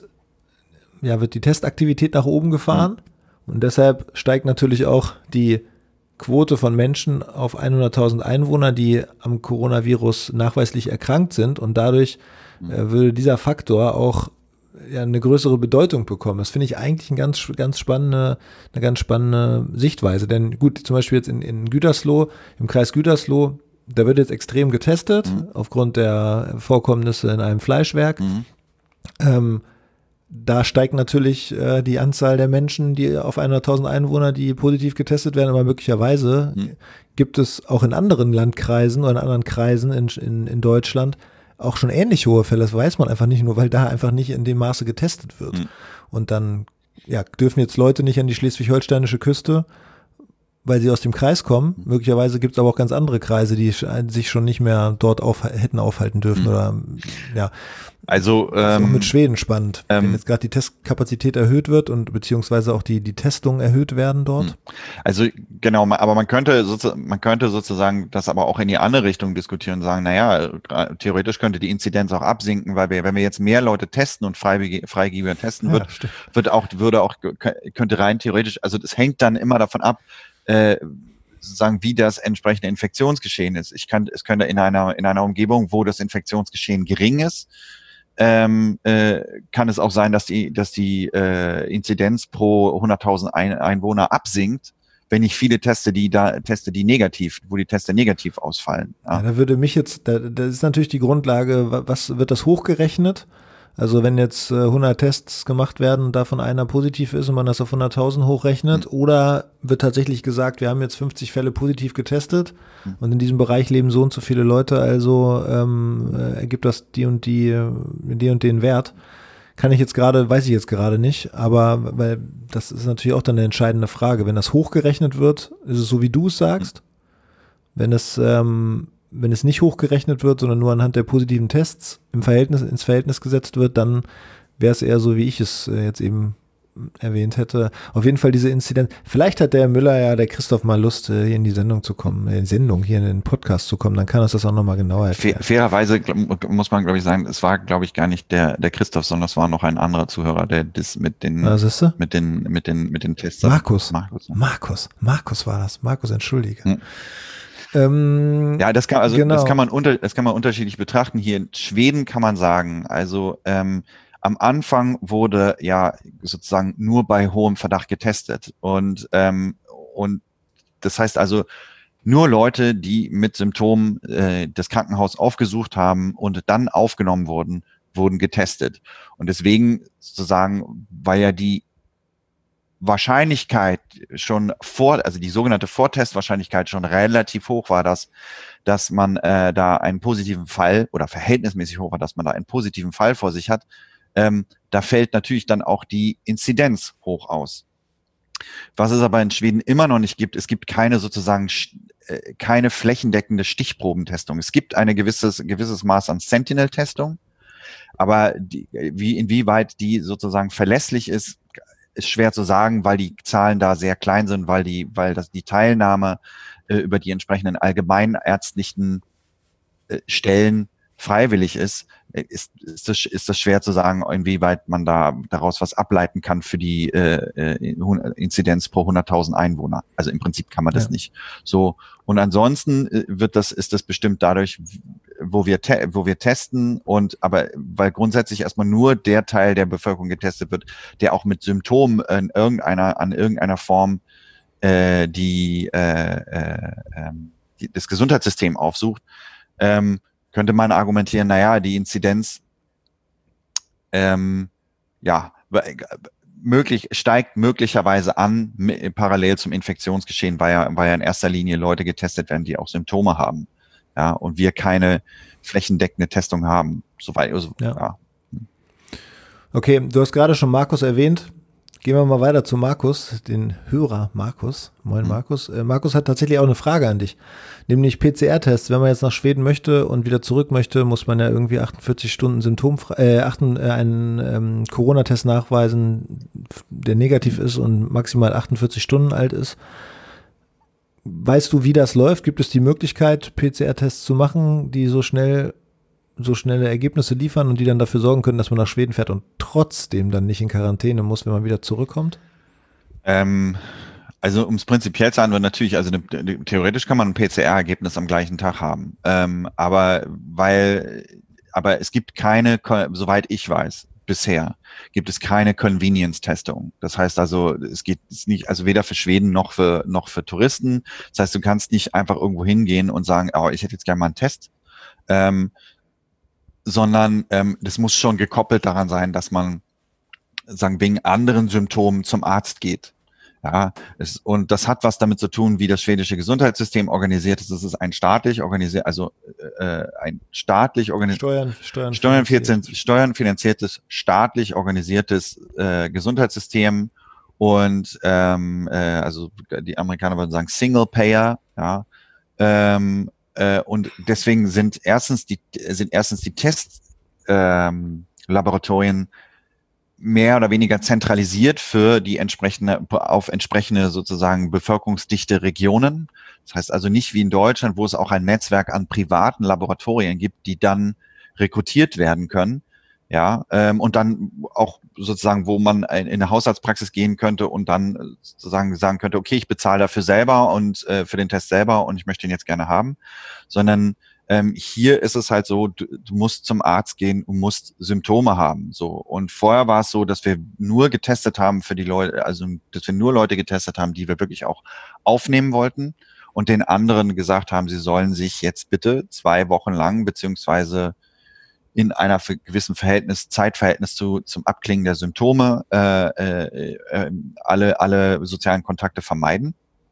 ja, wird die Testaktivität nach oben gefahren. Mhm. Und deshalb steigt natürlich auch die Quote von Menschen auf hunderttausend Einwohner, die am Coronavirus nachweislich erkrankt sind. Und dadurch äh, würde dieser Faktor auch ja, eine größere Bedeutung bekommen. Das finde ich eigentlich eine ganz, ganz spannende, eine ganz spannende Sichtweise. Denn gut, zum Beispiel jetzt in, in Gütersloh, im Kreis Gütersloh, da wird jetzt extrem getestet, mhm. aufgrund der Vorkommnisse in einem Fleischwerk. Mhm. Ähm, Da steigt natürlich äh, die Anzahl der Menschen, die auf hunderttausend Einwohner, die positiv getestet werden, aber möglicherweise mhm. gibt es auch in anderen Landkreisen oder in anderen Kreisen in, in, in Deutschland auch schon ähnlich hohe Fälle. Das weiß man einfach nicht, nur weil da einfach nicht in dem Maße getestet wird. Mhm. Und dann ja, dürfen jetzt Leute nicht an die schleswig-holsteinische Küste, weil sie aus dem Kreis kommen. Mhm. Möglicherweise gibt es aber auch ganz andere Kreise, die sich schon nicht mehr dort auf, hätten aufhalten dürfen. Mhm. Oder ja. Also das ist ähm, auch mit Schweden spannend, ähm, wenn jetzt gerade die Testkapazität erhöht wird und beziehungsweise auch die die Testungen erhöht werden dort. Also genau, aber man könnte sozusagen, man könnte sozusagen das aber auch in die andere Richtung diskutieren und sagen, naja, theoretisch könnte die Inzidenz auch absinken, weil wir, wenn wir jetzt mehr Leute testen und Freigeber testen, wird, ja, wird auch, würde auch, könnte rein theoretisch, also das hängt dann immer davon ab, äh, sozusagen, wie das entsprechende Infektionsgeschehen ist. Ich kann, es könnte in einer, in einer Umgebung, wo das Infektionsgeschehen gering ist, Ähm, äh, kann es auch sein, dass die, dass die äh, Inzidenz pro hunderttausend Ein Einwohner absinkt, wenn ich viele teste, die da Teste, die negativ, wo die Teste negativ ausfallen. Ja, ja da würde mich jetzt, da, das ist natürlich die Grundlage, was wird das hochgerechnet? Also wenn jetzt äh, hundert Tests gemacht werden und davon einer positiv ist und man das auf hunderttausend hochrechnet, mhm. oder wird tatsächlich gesagt, wir haben jetzt fünfzig Fälle positiv getestet mhm. und in diesem Bereich leben so und so viele Leute, also ähm, äh, ergibt das die und die, die und den Wert. Kann ich jetzt gerade, weiß ich jetzt gerade nicht, aber weil das ist natürlich auch dann eine entscheidende Frage. Wenn das hochgerechnet wird, ist es so, wie du es sagst. Mhm. Wenn es ähm, Wenn es nicht hochgerechnet wird, sondern nur anhand der positiven Tests im Verhältnis, ins Verhältnis gesetzt wird, dann wäre es eher so, wie ich es äh, jetzt eben erwähnt hätte. Auf jeden Fall diese Inzidenz. Vielleicht hat der Müller ja, der Christoph, mal Lust, äh, hier in die Sendung zu kommen, in die Sendung, hier in den Podcast zu kommen. Dann kann uns das auch nochmal genauer erklären. Fairerweise muss man, glaube ich, sagen, es war, glaube ich, gar nicht der, der Christoph, sondern es war noch ein anderer Zuhörer, der das mit den, Na, mit den, mit den, mit den Tests. Markus. Markus, Markus, Markus war das. Markus, entschuldige. Hm. Ähm, ja, das kann, also, genau. das kann man unter, das kann man unterschiedlich betrachten. Hier in Schweden kann man sagen, also, ähm, am Anfang wurde ja sozusagen nur bei hohem Verdacht getestet und, ähm, und das heißt also, nur Leute, die mit Symptomen äh, das Krankenhaus aufgesucht haben und dann aufgenommen wurden, wurden getestet. Und deswegen sozusagen war ja die Wahrscheinlichkeit schon vor, also die sogenannte Vortestwahrscheinlichkeit schon relativ hoch war, dass, dass man äh, da einen positiven Fall oder verhältnismäßig hoch war, dass man da einen positiven Fall vor sich hat. Ähm, da fällt natürlich dann auch die Inzidenz hoch aus. Was es aber in Schweden immer noch nicht gibt, es gibt keine sozusagen äh, keine flächendeckende Stichprobentestung. Es gibt eine gewisses gewisses Maß an Sentinel-Testung, aber die, wie inwieweit die sozusagen verlässlich ist, ist schwer zu sagen, weil die Zahlen da sehr klein sind, weil die, weil das die Teilnahme äh, über die entsprechenden allgemeinärztlichen äh, Stellen freiwillig ist, ist, ist, das, ist das schwer zu sagen, inwieweit man da daraus was ableiten kann für die äh, Inzidenz pro hunderttausend Einwohner. Also im Prinzip kann man das ja. nicht. So, und ansonsten wird das, ist das bestimmt dadurch, wo wir, te- wo wir testen und aber weil grundsätzlich erstmal nur der Teil der Bevölkerung getestet wird, der auch mit Symptomen in irgendeiner, an irgendeiner Form äh, die, äh, äh, die das Gesundheitssystem aufsucht, ähm, könnte man argumentieren, naja, die Inzidenz ähm, ja, möglich, steigt möglicherweise an, m- parallel zum Infektionsgeschehen, weil ja, weil ja in erster Linie Leute getestet werden, die auch Symptome haben. Ja, und wir keine flächendeckende Testung haben. Soweit, also, ja. ja. Okay, du hast gerade schon Markus erwähnt. Gehen wir mal weiter zu Markus, den Hörer Markus. Moin mhm. Markus. Äh, Markus hat tatsächlich auch eine Frage an dich, nämlich P C R-Tests. Wenn man jetzt nach Schweden möchte und wieder zurück möchte, muss man ja irgendwie achtundvierzig Stunden symptomfrei, äh, achten, äh, einen ähm, Corona-Test nachweisen, der negativ ist und maximal achtundvierzig Stunden alt ist. Weißt du, wie das läuft? Gibt es die Möglichkeit, P C R-Tests zu machen, die so schnell so schnelle Ergebnisse liefern und die dann dafür sorgen können, dass man nach Schweden fährt und trotzdem dann nicht in Quarantäne muss, wenn man wieder zurückkommt? Ähm, also um es prinzipiell zu sagen, natürlich, also ne, ne, theoretisch kann man ein P C R-Ergebnis am gleichen Tag haben. Ähm, aber weil, aber es gibt keine, soweit ich weiß, bisher gibt es keine Convenience-Testung. Das heißt also, es geht nicht, also weder für Schweden noch für noch für Touristen. Das heißt, du kannst nicht einfach irgendwo hingehen und sagen, oh, ich hätte jetzt gerne mal einen Test. Ähm, sondern ähm, das muss schon gekoppelt daran sein, dass man sagen wegen anderen Symptomen zum Arzt geht. Ja, es, und das hat was damit zu tun, wie das schwedische Gesundheitssystem organisiert ist. Es ist ein staatlich organisiert, also äh, ein staatlich organisiertes Steuern, Steuern, Steuern, finanziert. Steuern finanziertes, staatlich organisiertes äh, Gesundheitssystem und ähm, äh, also die Amerikaner würden sagen Single Payer, ja. Ähm, äh, und deswegen sind erstens die sind erstens die Testlaboratorien ähm, mehr oder weniger zentralisiert für die entsprechende, auf entsprechende sozusagen bevölkerungsdichte Regionen. Das heißt also nicht wie in Deutschland, wo es auch ein Netzwerk an privaten Laboratorien gibt, die dann rekrutiert werden können. Ja, ähm, und dann auch sozusagen, wo man in eine Hausarztpraxis gehen könnte und dann sozusagen sagen könnte, okay, ich bezahle dafür selber und äh, für den Test selber und ich möchte ihn jetzt gerne haben, sondern ähm, hier ist es halt so, du, du musst zum Arzt gehen und musst Symptome haben. So, und vorher war es so, dass wir nur getestet haben für die Leute, also dass wir nur Leute getestet haben, die wir wirklich auch aufnehmen wollten und den anderen gesagt haben, sie sollen sich jetzt bitte zwei Wochen lang beziehungsweise in einer gewissen Verhältnis, Zeitverhältnis zu, zum Abklingen der Symptome äh, äh, äh, alle, alle sozialen Kontakte vermeiden.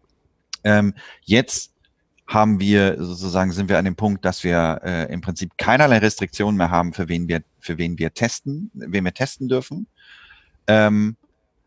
Ähm, jetzt haben wir sozusagen, sind wir an dem Punkt, dass wir äh, im Prinzip keinerlei Restriktionen mehr haben, für wen wir, für wen wir testen, wen wir testen dürfen. Ähm,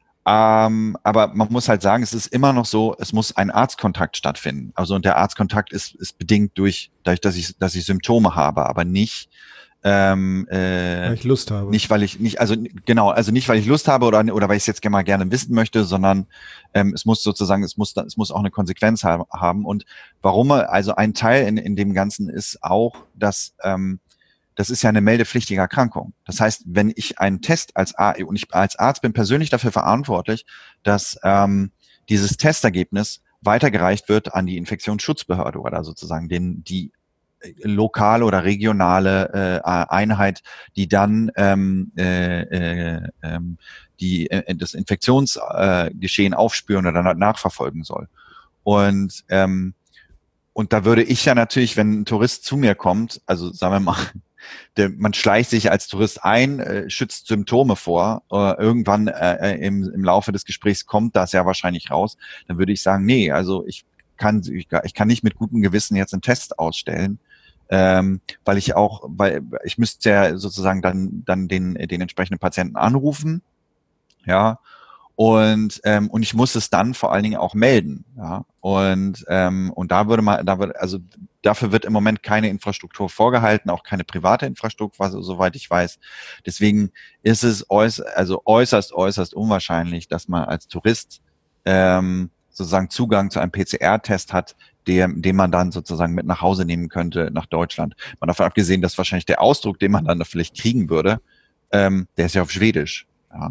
ähm, aber man muss halt sagen, es ist immer noch so, es muss ein Arztkontakt stattfinden. Also und der Arztkontakt ist, ist bedingt durch, dadurch, dass ich, dass ich Symptome habe, aber nicht Ähm, äh, weil ich Lust habe. Nicht, weil ich nicht, also genau, also nicht, weil ich Lust habe oder oder weil ich es jetzt mal gerne wissen möchte, sondern ähm, es muss sozusagen, es muss, es muss auch eine Konsequenz ha- haben. Und warum? Also ein Teil in, in dem Ganzen ist auch, dass ähm, das ist ja eine meldepflichtige Erkrankung. Das heißt, wenn ich einen Test als Arzt, und ich als Arzt bin persönlich dafür verantwortlich, dass ähm, dieses Testergebnis weitergereicht wird an die Infektionsschutzbehörde oder sozusagen den die lokale oder regionale äh, Einheit, die dann ähm, äh, äh, ähm, die äh, das Infektionsgeschehen äh, aufspüren oder dann nachverfolgen soll. Und ähm, und da würde ich ja natürlich, wenn ein Tourist zu mir kommt, also sagen wir mal, der, man schleicht sich als Tourist ein, äh, schützt Symptome vor, äh, irgendwann äh, im, im Laufe des Gesprächs kommt das ja wahrscheinlich raus, dann würde ich sagen, nee, also ich kann ich, ich kann nicht mit gutem Gewissen jetzt einen Test ausstellen, ähm, weil ich auch, weil ich müsste ja sozusagen dann dann den den entsprechenden Patienten anrufen, ja, und ähm, und ich muss es dann vor allen Dingen auch melden, ja, und ähm, und da würde man, da wird also dafür wird im Moment keine Infrastruktur vorgehalten, auch keine private Infrastruktur, also, soweit ich weiß. Deswegen ist es äußerst, also äußerst äußerst unwahrscheinlich, dass man als Tourist ähm, sozusagen Zugang zu einem P C R-Test hat, der, den man dann sozusagen mit nach Hause nehmen könnte nach Deutschland. Man davon abgesehen, dass wahrscheinlich der Ausdruck, den man dann vielleicht kriegen würde, ähm, der ist ja auf Schwedisch. Ja.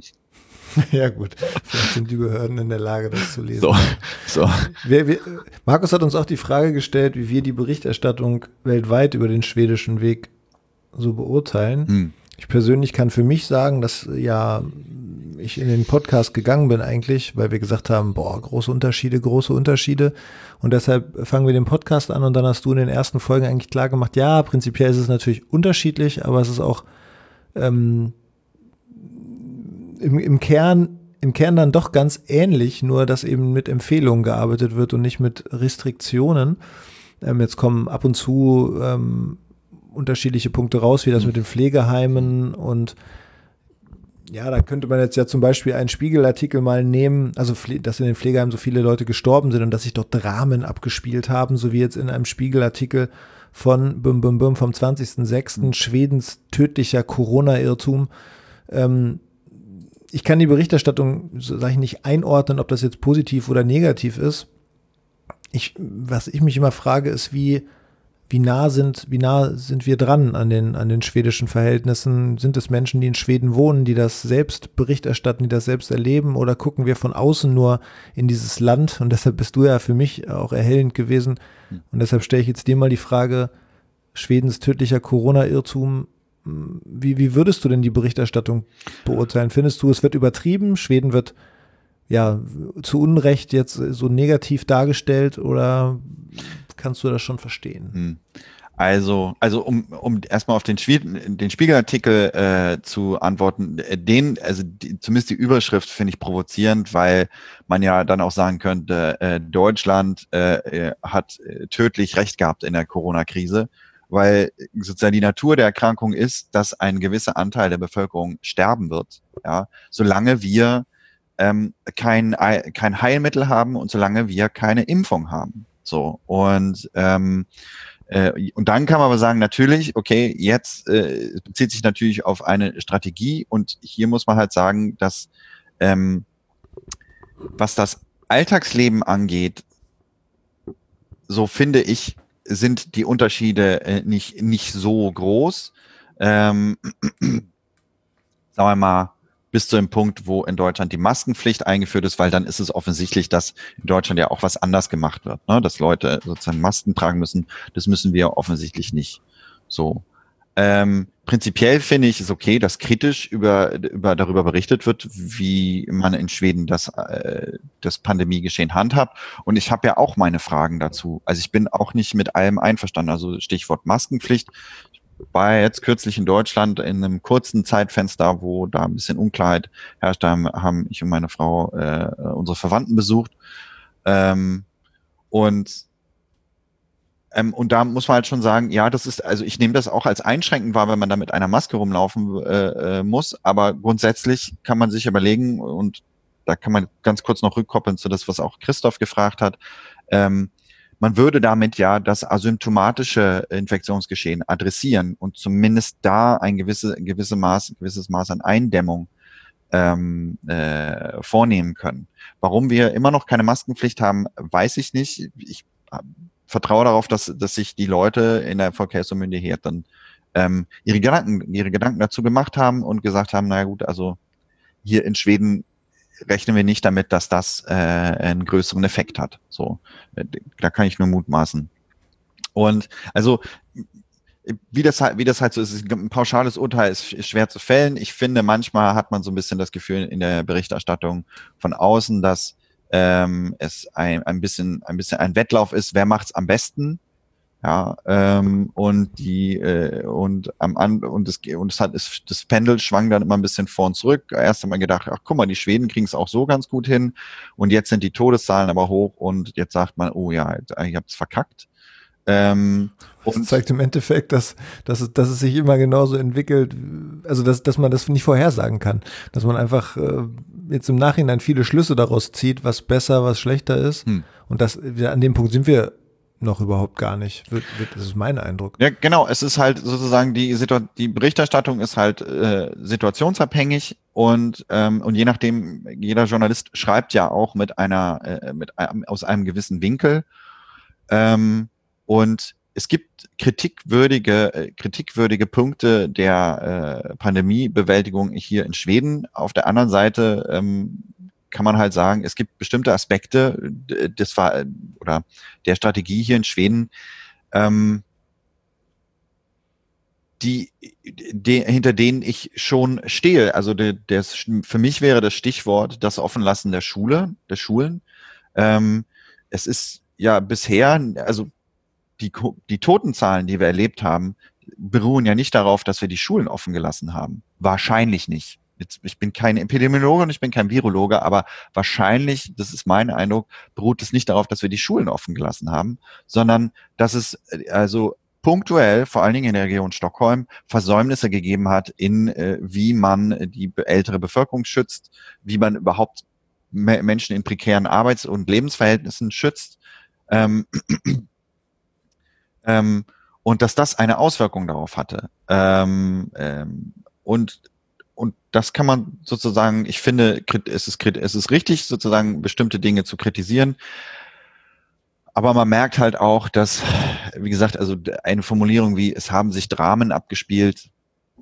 Ja gut, vielleicht sind die Behörden in der Lage, das zu lesen. So, so. Wir, wir, Markus hat uns auch die Frage gestellt, wie wir die Berichterstattung weltweit über den schwedischen Weg so beurteilen. Hm. Ich persönlich kann für mich sagen, dass ja ich in den Podcast gegangen bin eigentlich, weil wir gesagt haben, boah, große Unterschiede, große Unterschiede. Und deshalb fangen wir den Podcast an und dann hast du in den ersten Folgen eigentlich klar gemacht, ja, prinzipiell ist es natürlich unterschiedlich, aber es ist auch ähm, im, im Kern im Kern dann doch ganz ähnlich, nur dass eben mit Empfehlungen gearbeitet wird und nicht mit Restriktionen. Ähm, jetzt kommen ab und zu ähm, unterschiedliche Punkte raus, wie das mit den Pflegeheimen und Ja, da könnte man jetzt ja zum Beispiel einen Spiegelartikel mal nehmen, also dass in den Pflegeheimen so viele Leute gestorben sind und dass sich dort Dramen abgespielt haben, so wie jetzt in einem Spiegelartikel von Bum Bum Bum vom zwanzigsten sechsten Schwedens tödlicher Corona-Irrtum. Ähm, ich kann die Berichterstattung, sage ich nicht, einordnen, ob das jetzt positiv oder negativ ist. Ich, was ich mich immer frage, ist, wie Wie nah sind, wie nah sind wir dran an den, an den schwedischen Verhältnissen? Sind es Menschen, die in Schweden wohnen, die das selbst Bericht erstatten, die das selbst erleben? Oder gucken wir von außen nur in dieses Land? Und deshalb bist du ja für mich auch erhellend gewesen. Und deshalb stelle ich jetzt dir mal die Frage, Schwedens tödlicher Corona-Irrtum, wie, wie würdest du denn die Berichterstattung beurteilen? Findest du, es wird übertrieben? Schweden wird ja zu Unrecht jetzt so negativ dargestellt oder kannst du das schon verstehen? Also, also um, um erstmal auf den, Spiel, den Spiegelartikel äh, zu antworten, den, also die, zumindest die Überschrift finde ich provozierend, weil man ja dann auch sagen könnte, äh, Deutschland äh, hat tödlich recht gehabt in der Corona-Krise, weil sozusagen die Natur der Erkrankung ist, dass ein gewisser Anteil der Bevölkerung sterben wird, ja, solange wir ähm, kein, kein Heilmittel haben und solange wir keine Impfung haben. So, und ähm, äh, und dann kann man aber sagen, natürlich, okay, jetzt äh, bezieht sich natürlich auf eine Strategie und hier muss man halt sagen, dass ähm, was das Alltagsleben angeht, so finde ich, sind die Unterschiede äh, nicht, nicht so groß. Ähm, sagen wir mal, bis zu dem Punkt, wo in Deutschland die Maskenpflicht eingeführt ist, weil dann ist es offensichtlich, dass in Deutschland ja auch was anders gemacht wird, ne? Dass Leute sozusagen Masken tragen müssen. Das müssen wir offensichtlich nicht. So. Ähm, prinzipiell finde ich es okay, dass kritisch über, über darüber berichtet wird, wie man in Schweden das, äh, das Pandemiegeschehen handhabt. Und ich habe ja auch meine Fragen dazu. Also ich bin auch nicht mit allem einverstanden. Also Stichwort Maskenpflicht. War jetzt kürzlich in Deutschland in einem kurzen Zeitfenster, wo da ein bisschen Unklarheit herrscht, da haben ich und meine Frau äh, unsere Verwandten besucht. Ähm, und ähm, und da muss man halt schon sagen, ja, das ist, also ich nehme das auch als einschränkend wahr, wenn man da mit einer Maske rumlaufen äh, muss, aber grundsätzlich kann man sich überlegen, und da kann man ganz kurz noch rückkoppeln zu das, was auch Christoph gefragt hat, ähm, man würde damit ja das asymptomatische Infektionsgeschehen adressieren und zumindest da ein gewisse, gewisse Maß, gewisses Maß an Eindämmung ähm, äh, vornehmen können. Warum wir immer noch keine Maskenpflicht haben, weiß ich nicht. Ich äh, vertraue darauf, dass, dass sich die Leute in der Verkehrsmyndigkeit dann ähm, ihre Gedanken, ihre Gedanken dazu gemacht haben und gesagt haben, naja gut, also hier in Schweden rechnen wir nicht damit, dass das äh, einen größeren Effekt hat. So, da kann ich nur mutmaßen. Und also wie das halt, wie das halt so ist, ein pauschales Urteil ist, ist schwer zu fällen. Ich finde, manchmal hat man so ein bisschen das Gefühl in der Berichterstattung von außen, dass ähm, es ein, ein bisschen, ein bisschen ein Wettlauf ist, wer macht's am besten. Ja, ähm, und die äh, und am an und es und es hat es, das Pendel schwang dann immer ein bisschen vor und zurück. Erst einmal gedacht, ach guck mal, die Schweden kriegen es auch so ganz gut hin und jetzt sind die Todeszahlen aber hoch und jetzt sagt man, oh ja, ich hab's verkackt. Ähm, und das zeigt im Endeffekt, dass, dass, es, dass es sich immer genauso entwickelt, also dass, dass man das nicht vorhersagen kann, dass man einfach äh, jetzt im Nachhinein viele Schlüsse daraus zieht, was besser, was schlechter ist. Hm. Und das, an dem Punkt sind wir noch überhaupt gar nicht. Wird, wird, das ist mein Eindruck. Ja, genau. Es ist halt sozusagen die Situ- die Berichterstattung ist halt äh, situationsabhängig und ähm, und je nachdem, jeder Journalist schreibt ja auch mit einer äh, mit einem, aus einem gewissen Winkel ähm, und es gibt kritikwürdige äh, kritikwürdige Punkte der äh, Pandemiebewältigung hier in Schweden. Auf der anderen Seite ähm, kann man halt sagen, es gibt bestimmte Aspekte des war oder der Strategie hier in Schweden, ähm, die, die hinter denen ich schon stehe. Also der, der, für mich wäre das Stichwort das Offenlassen der Schule, der Schulen. Ähm, es ist ja bisher, also die die Totenzahlen, die wir erlebt haben, beruhen ja nicht darauf, dass wir die Schulen offen gelassen haben. Wahrscheinlich nicht. Jetzt, ich bin kein Epidemiologe und ich bin kein Virologe, aber wahrscheinlich, das ist mein Eindruck, beruht es nicht darauf, dass wir die Schulen offen gelassen haben, sondern dass es also punktuell, vor allen Dingen in der Region Stockholm, Versäumnisse gegeben hat in, äh, wie man die ältere Bevölkerung schützt, wie man überhaupt me- Menschen in prekären Arbeits- und Lebensverhältnissen schützt. Ähm, ähm, und dass das eine Auswirkung darauf hatte. Ähm, ähm, und und das kann man sozusagen, ich finde, es ist, es ist richtig, sozusagen bestimmte Dinge zu kritisieren. Aber man merkt halt auch, dass, wie gesagt, also eine Formulierung wie, es haben sich Dramen abgespielt,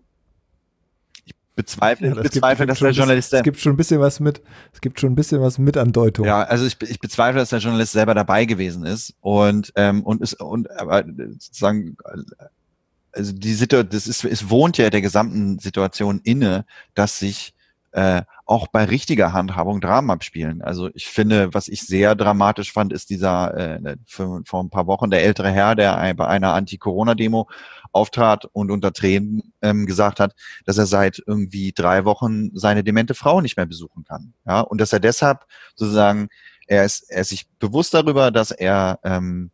bezweifle, Ja, ich das gibt, bezweifle, gibt dass schon der ein bisschen, Journalist, es gibt schon ein bisschen was mit, es gibt schon ein bisschen was mit Andeutung. ja, also ich, ich bezweifle, dass der Journalist selber dabei gewesen ist und, ähm, und ist, und, aber sozusagen, also die Situation, das ist, es wohnt ja der gesamten Situation inne, dass sich äh, auch bei richtiger Handhabung Dramen abspielen. Also ich finde, was ich sehr dramatisch fand, ist dieser äh, für, vor ein paar Wochen der ältere Herr, der ein, bei einer Anti-Corona-Demo auftrat und unter Tränen ähm, gesagt hat, dass er seit irgendwie drei Wochen seine demente Frau nicht mehr besuchen kann. Ja, und dass er deshalb sozusagen, er ist, er ist sich bewusst darüber, dass er ähm,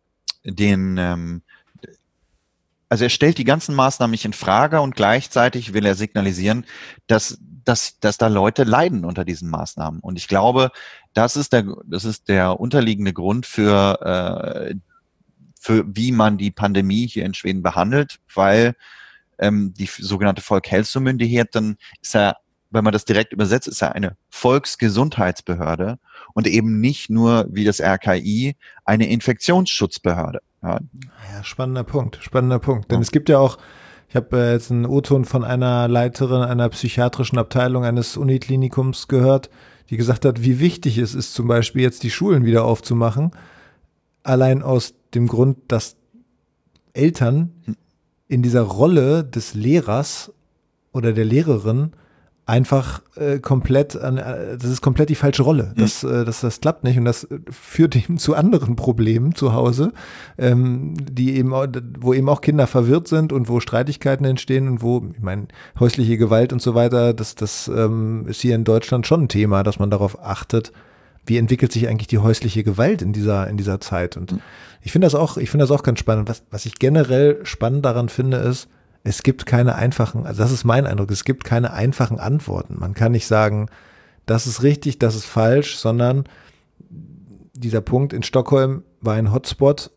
den ähm, also er stellt die ganzen Maßnahmen nicht in Frage und gleichzeitig will er signalisieren, dass, dass, dass da Leute leiden unter diesen Maßnahmen. Und ich glaube, das ist der, das ist der unterliegende Grund für, äh, für wie man die Pandemie hier in Schweden behandelt, weil ähm, die sogenannte Folkhälsomyndighet, dann ist er, wenn man das direkt übersetzt, ist er eine Volksgesundheitsbehörde und eben nicht nur wie das R K I eine Infektionsschutzbehörde. Ja, Ja, spannender Punkt, spannender Punkt. Denn ja. es gibt ja auch, ich habe äh, jetzt einen O-Ton von einer Leiterin einer psychiatrischen Abteilung eines Uniklinikums gehört, die gesagt hat, wie wichtig es ist, zum Beispiel jetzt die Schulen wieder aufzumachen. Allein aus dem Grund, dass Eltern in dieser Rolle des Lehrers oder der Lehrerin einfach äh, komplett an, äh, das ist komplett die falsche Rolle. Das, äh, das, das klappt nicht und das führt eben zu anderen Problemen zu Hause, ähm, die eben, auch, wo eben auch Kinder verwirrt sind und wo Streitigkeiten entstehen und wo, ich meine, häusliche Gewalt und so weiter, das, das ähm, ist hier in Deutschland schon ein Thema, dass man darauf achtet, wie entwickelt sich eigentlich die häusliche Gewalt in dieser, in dieser Zeit. Und ich finde das auch, ich finde das auch ganz spannend. Was, was ich generell spannend daran finde, ist, es gibt keine einfachen, also das ist mein Eindruck, es gibt keine einfachen Antworten. Man kann nicht sagen, das ist richtig, das ist falsch, sondern dieser Punkt in Stockholm war ein Hotspot.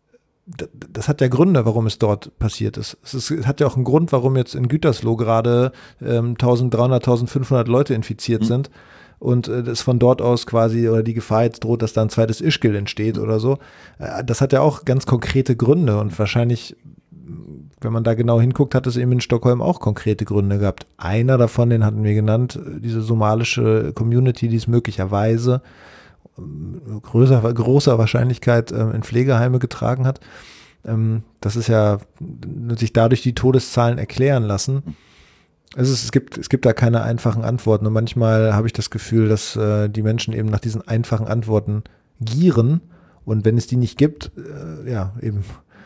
Das hat ja Gründe, warum es dort passiert ist. Es, ist, es hat ja auch einen Grund, warum jetzt in Gütersloh gerade ähm, eintausenddreihundert, eintausendfünfhundert Leute infiziert mhm. sind und äh, das von dort aus quasi oder die Gefahr jetzt droht, dass da ein zweites Ischgl entsteht oder so. Äh, das hat ja auch ganz konkrete Gründe und wahrscheinlich, wenn man da genau hinguckt, hat es eben in Stockholm auch konkrete Gründe gehabt. Einer davon, den hatten wir genannt, diese somalische Community, die es möglicherweise größer, großer Wahrscheinlichkeit äh, in Pflegeheime getragen hat. Ähm, das ist ja, sich dadurch die Todeszahlen erklären lassen. Es, ist, es, gibt, es gibt da keine einfachen Antworten und manchmal habe ich das Gefühl, dass äh, die Menschen eben nach diesen einfachen Antworten gieren und wenn es die nicht gibt, äh, ja, eben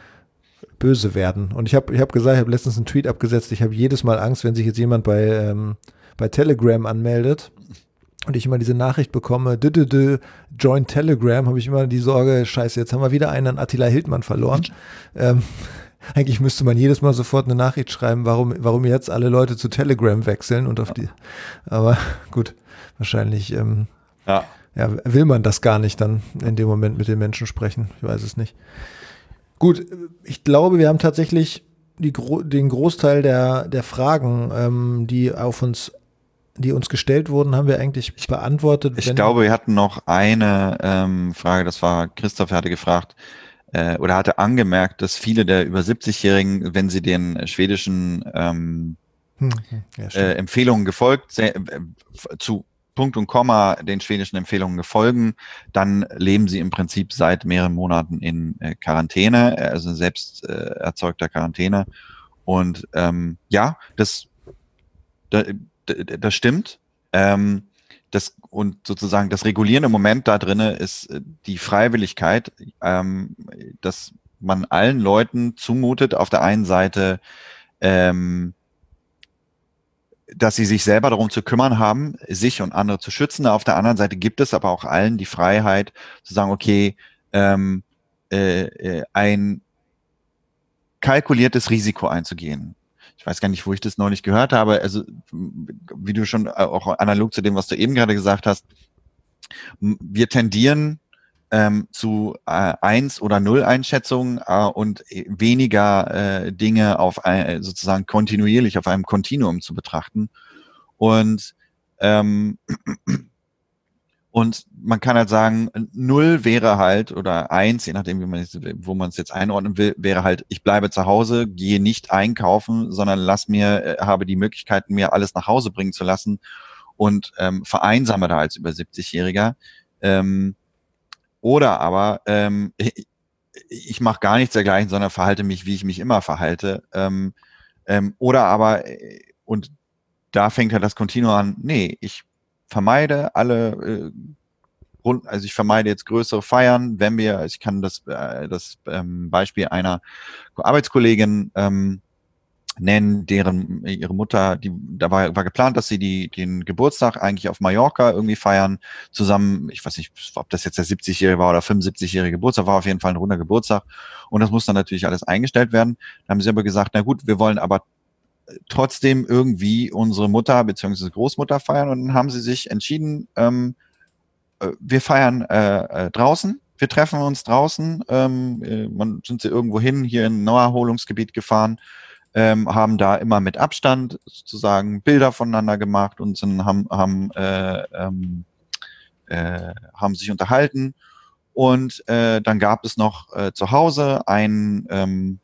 böse werden. Und ich habe ich hab gesagt, ich habe letztens einen Tweet abgesetzt, ich habe jedes Mal Angst, wenn sich jetzt jemand bei, ähm, bei Telegram anmeldet und ich immer diese Nachricht bekomme, dü, dü, dü, join Telegram, habe ich immer die Sorge, scheiße, jetzt haben wir wieder einen an Attila Hildmann verloren. ähm, eigentlich müsste man jedes Mal sofort eine Nachricht schreiben, warum, warum jetzt alle Leute zu Telegram wechseln und auf die, aber gut, wahrscheinlich ähm, ja. Ja, will man das gar nicht dann in dem Moment mit den Menschen sprechen, ich weiß es nicht. Gut, ich glaube, wir haben tatsächlich die, den Großteil der, der Fragen, ähm, die auf uns, die uns gestellt wurden, haben wir eigentlich beantwortet. Ich glaube, wir hatten noch eine ähm, Frage, das war, Christoph hatte gefragt äh, oder hatte angemerkt, dass viele der über siebzig-Jährigen, wenn sie den schwedischen ähm, hm, ja, äh, Empfehlungen gefolgt, sehr, äh, zu Punkt und Komma den schwedischen Empfehlungen folgen, dann leben sie im Prinzip seit mehreren Monaten in äh, Quarantäne, also selbst äh, erzeugter Quarantäne. Und ähm, ja, das, das, das stimmt. Ähm, das, und sozusagen das regulierende Moment da drinne ist äh, die Freiwilligkeit, ähm, dass man allen Leuten zumutet, auf der einen Seite ähm, dass sie sich selber darum zu kümmern haben, sich und andere zu schützen. Auf der anderen Seite gibt es aber auch allen die Freiheit zu sagen, okay, ähm, äh, ein kalkuliertes Risiko einzugehen. Ich weiß gar nicht, wo ich das noch nicht gehört habe. Also, wie du schon auch analog zu dem, was du eben gerade gesagt hast, wir tendieren ähm, zu äh, eins oder null Einschätzungen äh, und weniger äh, Dinge auf ein, sozusagen kontinuierlich auf einem Kontinuum zu betrachten. Und ähm, Und man kann halt sagen, null wäre halt, oder eins, je nachdem, wie man es, wo man es jetzt einordnen will, wäre halt, ich bleibe zu Hause, gehe nicht einkaufen, sondern lass mir, äh, habe die Möglichkeit, mir alles nach Hause bringen zu lassen und ähm, vereinsame da als über siebzig-Jähriger. Ähm, oder aber ähm, ich, ich mache gar nichts dergleichen, sondern verhalte mich, wie ich mich immer verhalte. Ähm, ähm, oder aber, äh, und da fängt halt das Kontinuum an, nee, ich vermeide alle, äh, also ich vermeide jetzt größere Feiern, wenn wir, ich kann das, äh, das ähm, Beispiel einer Arbeitskollegin ähm, nennen, deren ihre Mutter, die da war, war geplant, dass sie die den Geburtstag eigentlich auf Mallorca irgendwie feiern, zusammen, ich weiß nicht, ob das jetzt der siebzig-jährige war oder fünfundsiebzig-jährige Geburtstag, war auf jeden Fall ein runder Geburtstag und das muss dann natürlich alles eingestellt werden. Da haben sie aber gesagt, na gut, wir wollen aber trotzdem irgendwie unsere Mutter bzw. Großmutter feiern und dann haben sie sich entschieden, ähm, wir feiern äh, äh, draußen, wir treffen uns draußen, ähm, äh, man sind sie irgendwo hin, hier in ein Naherholungsgebiet gefahren, ähm, haben da immer mit Abstand sozusagen Bilder voneinander gemacht und sind, haben, haben, äh, ähm, äh, haben sich unterhalten und äh, dann gab es noch äh, zu Hause ein, ähm,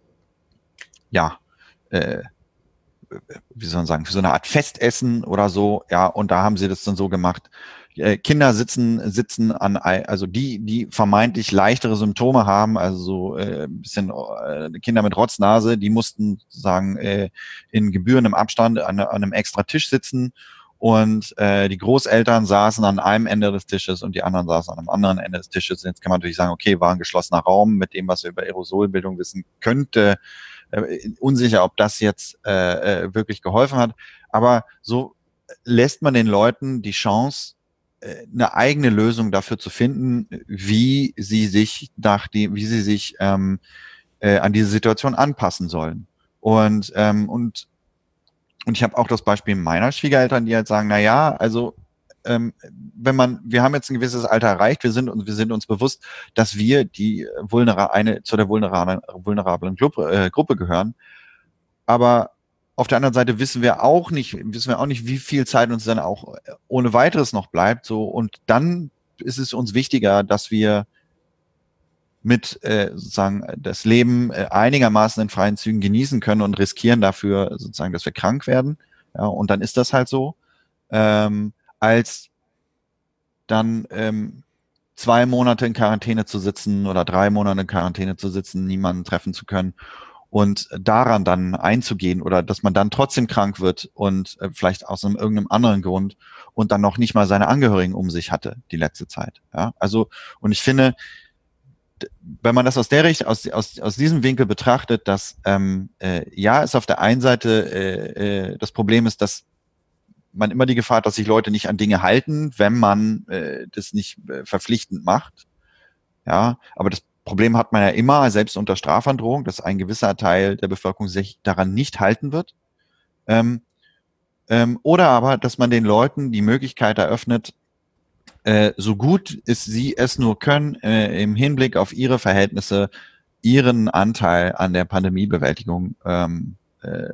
ja, äh, wie soll man sagen, für so eine Art Festessen oder so, ja, und da haben sie das dann so gemacht. Kinder sitzen, sitzen an, also die, die vermeintlich leichtere Symptome haben, also so äh, ein bisschen äh, Kinder mit Rotznase, die mussten sagen äh, in gebührendem Abstand an, an einem extra Tisch sitzen und äh, die Großeltern saßen an einem Ende des Tisches und die anderen saßen an einem anderen Ende des Tisches. Jetzt kann man natürlich sagen, okay, war ein geschlossener Raum mit dem, was wir über Aerosolbildung wissen könnte. Äh, unsicher, ob das jetzt äh, äh, wirklich geholfen hat. Aber so lässt man den Leuten die Chance, äh, eine eigene Lösung dafür zu finden, wie sie sich nach die, wie sie sich ähm, äh, an diese Situation anpassen sollen. Und ähm, und und ich habe auch das Beispiel meiner Schwiegereltern, die halt sagen, na ja, also ähm, wenn man, wir haben jetzt ein gewisses Alter erreicht, wir sind und wir sind uns bewusst, dass wir die vulnera eine zu der vulnerablen, vulnerablen Gruppe, äh, Gruppe gehören. Aber auf der anderen Seite wissen wir auch nicht, wissen wir auch nicht, wie viel Zeit uns dann auch ohne weiteres noch bleibt. So und dann ist es uns wichtiger, dass wir mit äh, sozusagen das Leben äh, einigermaßen in freien Zügen genießen können und riskieren dafür sozusagen, dass wir krank werden. Ja, und dann ist das halt so. Ähm, als dann ähm, zwei Monate in Quarantäne zu sitzen oder drei Monate in Quarantäne zu sitzen, niemanden treffen zu können und daran dann einzugehen oder dass man dann trotzdem krank wird und äh, vielleicht aus einem irgendeinem anderen Grund und dann noch nicht mal seine Angehörigen um sich hatte die letzte Zeit. Ja, also und ich finde, wenn man das aus der Richtung, aus, aus, aus diesem Winkel betrachtet, dass ähm, äh, ja, es auf der einen Seite äh, äh, das Problem ist, dass man immer die Gefahr hat, dass sich Leute nicht an Dinge halten, wenn man äh, das nicht äh, verpflichtend macht. Ja, aber das Problem hat man ja immer, selbst unter Strafandrohung, dass ein gewisser Teil der Bevölkerung sich daran nicht halten wird. Ähm, ähm, oder aber, dass man den Leuten die Möglichkeit eröffnet, äh, so gut es sie es nur können, äh, im Hinblick auf ihre Verhältnisse, ihren Anteil an der Pandemiebewältigung ähm, äh,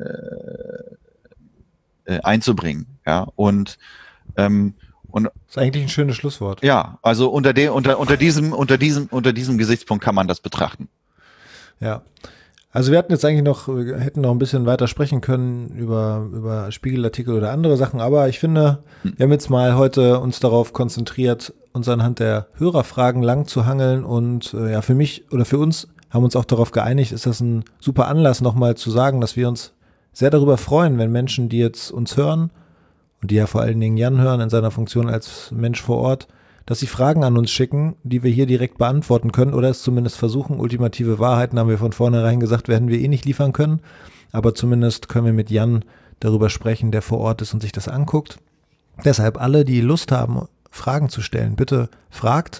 äh, einzubringen. Ja, und ähm, und das ist eigentlich ein schönes Schlusswort. Ja, also unter dem, unter, unter diesem, unter diesem, unter diesem Gesichtspunkt kann man das betrachten. Ja. Also wir hatten jetzt eigentlich noch, wir hätten noch ein bisschen weiter sprechen können über, über Spiegelartikel oder andere Sachen, aber ich finde, wir haben jetzt mal heute uns darauf konzentriert, uns anhand der Hörerfragen lang zu hangeln und äh, ja, für mich oder für uns haben uns auch darauf geeinigt, ist das ein super Anlass, nochmal zu sagen, dass wir uns sehr darüber freuen, wenn Menschen, die jetzt uns hören und die ja vor allen Dingen Jan hören in seiner Funktion als Mensch vor Ort, dass sie Fragen an uns schicken, die wir hier direkt beantworten können oder es zumindest versuchen. Ultimative Wahrheiten, haben wir von vornherein gesagt, werden wir eh nicht liefern können, aber zumindest können wir mit Jan darüber sprechen, der vor Ort ist und sich das anguckt. Deshalb alle, die Lust haben, Fragen zu stellen, bitte fragt,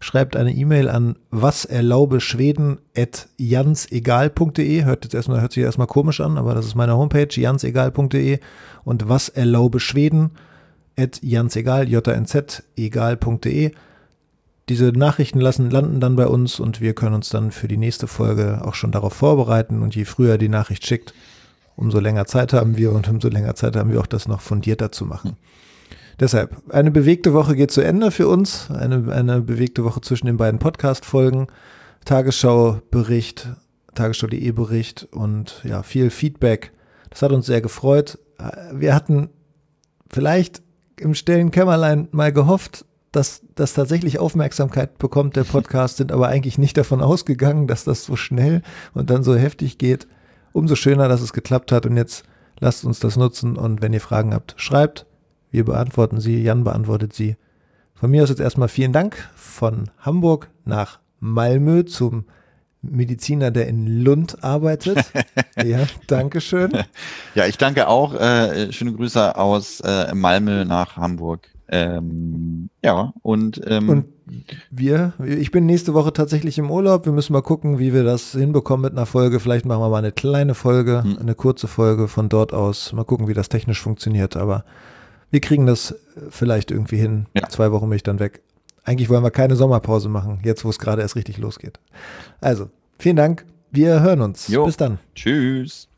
schreibt eine E-Mail an waserlaubeschweden at jansegal punkt de. Hört jetzt erstmal, hört sich erstmal komisch an, aber das ist meine Homepage, jansegal punkt de und waserlaubeschweden at jansegal, j n z egal punkt de. Diese Nachrichten lassen, landen dann bei uns und wir können uns dann für die nächste Folge auch schon darauf vorbereiten. Und je früher die Nachricht schickt, umso länger Zeit haben wir und umso länger Zeit haben wir auch, das noch fundierter zu machen. Deshalb, eine bewegte Woche geht zu Ende für uns. Eine, eine bewegte Woche zwischen den beiden Podcast-Folgen. Tagesschau-Bericht, Tagesschau.de Bericht und ja, viel Feedback. Das hat uns sehr gefreut. Wir hatten vielleicht im stillen Kämmerlein mal gehofft, dass das tatsächlich Aufmerksamkeit bekommt, der Podcast, sind aber eigentlich nicht davon ausgegangen, dass das so schnell und dann so heftig geht. Umso schöner, dass es geklappt hat und jetzt lasst uns das nutzen und wenn ihr Fragen habt, schreibt. Wir beantworten sie, Jan beantwortet sie. Von mir aus jetzt erstmal vielen Dank von Hamburg nach Malmö zum Mediziner, der in Lund arbeitet. Ja, danke schön. Ja, ich danke auch. Äh, schöne Grüße aus äh, Malmö nach Hamburg. Ähm, ja, und, ähm, und wir, ich bin nächste Woche tatsächlich im Urlaub. Wir müssen mal gucken, wie wir das hinbekommen mit einer Folge. Vielleicht machen wir mal eine kleine Folge, hm. eine kurze Folge von dort aus. Mal gucken, wie das technisch funktioniert. Aber wir kriegen das vielleicht irgendwie hin. Ja. Zwei Wochen bin ich dann weg. Eigentlich wollen wir keine Sommerpause machen, jetzt wo es gerade erst richtig losgeht. Also, vielen Dank. Wir hören uns. Jo. Bis dann. Tschüss.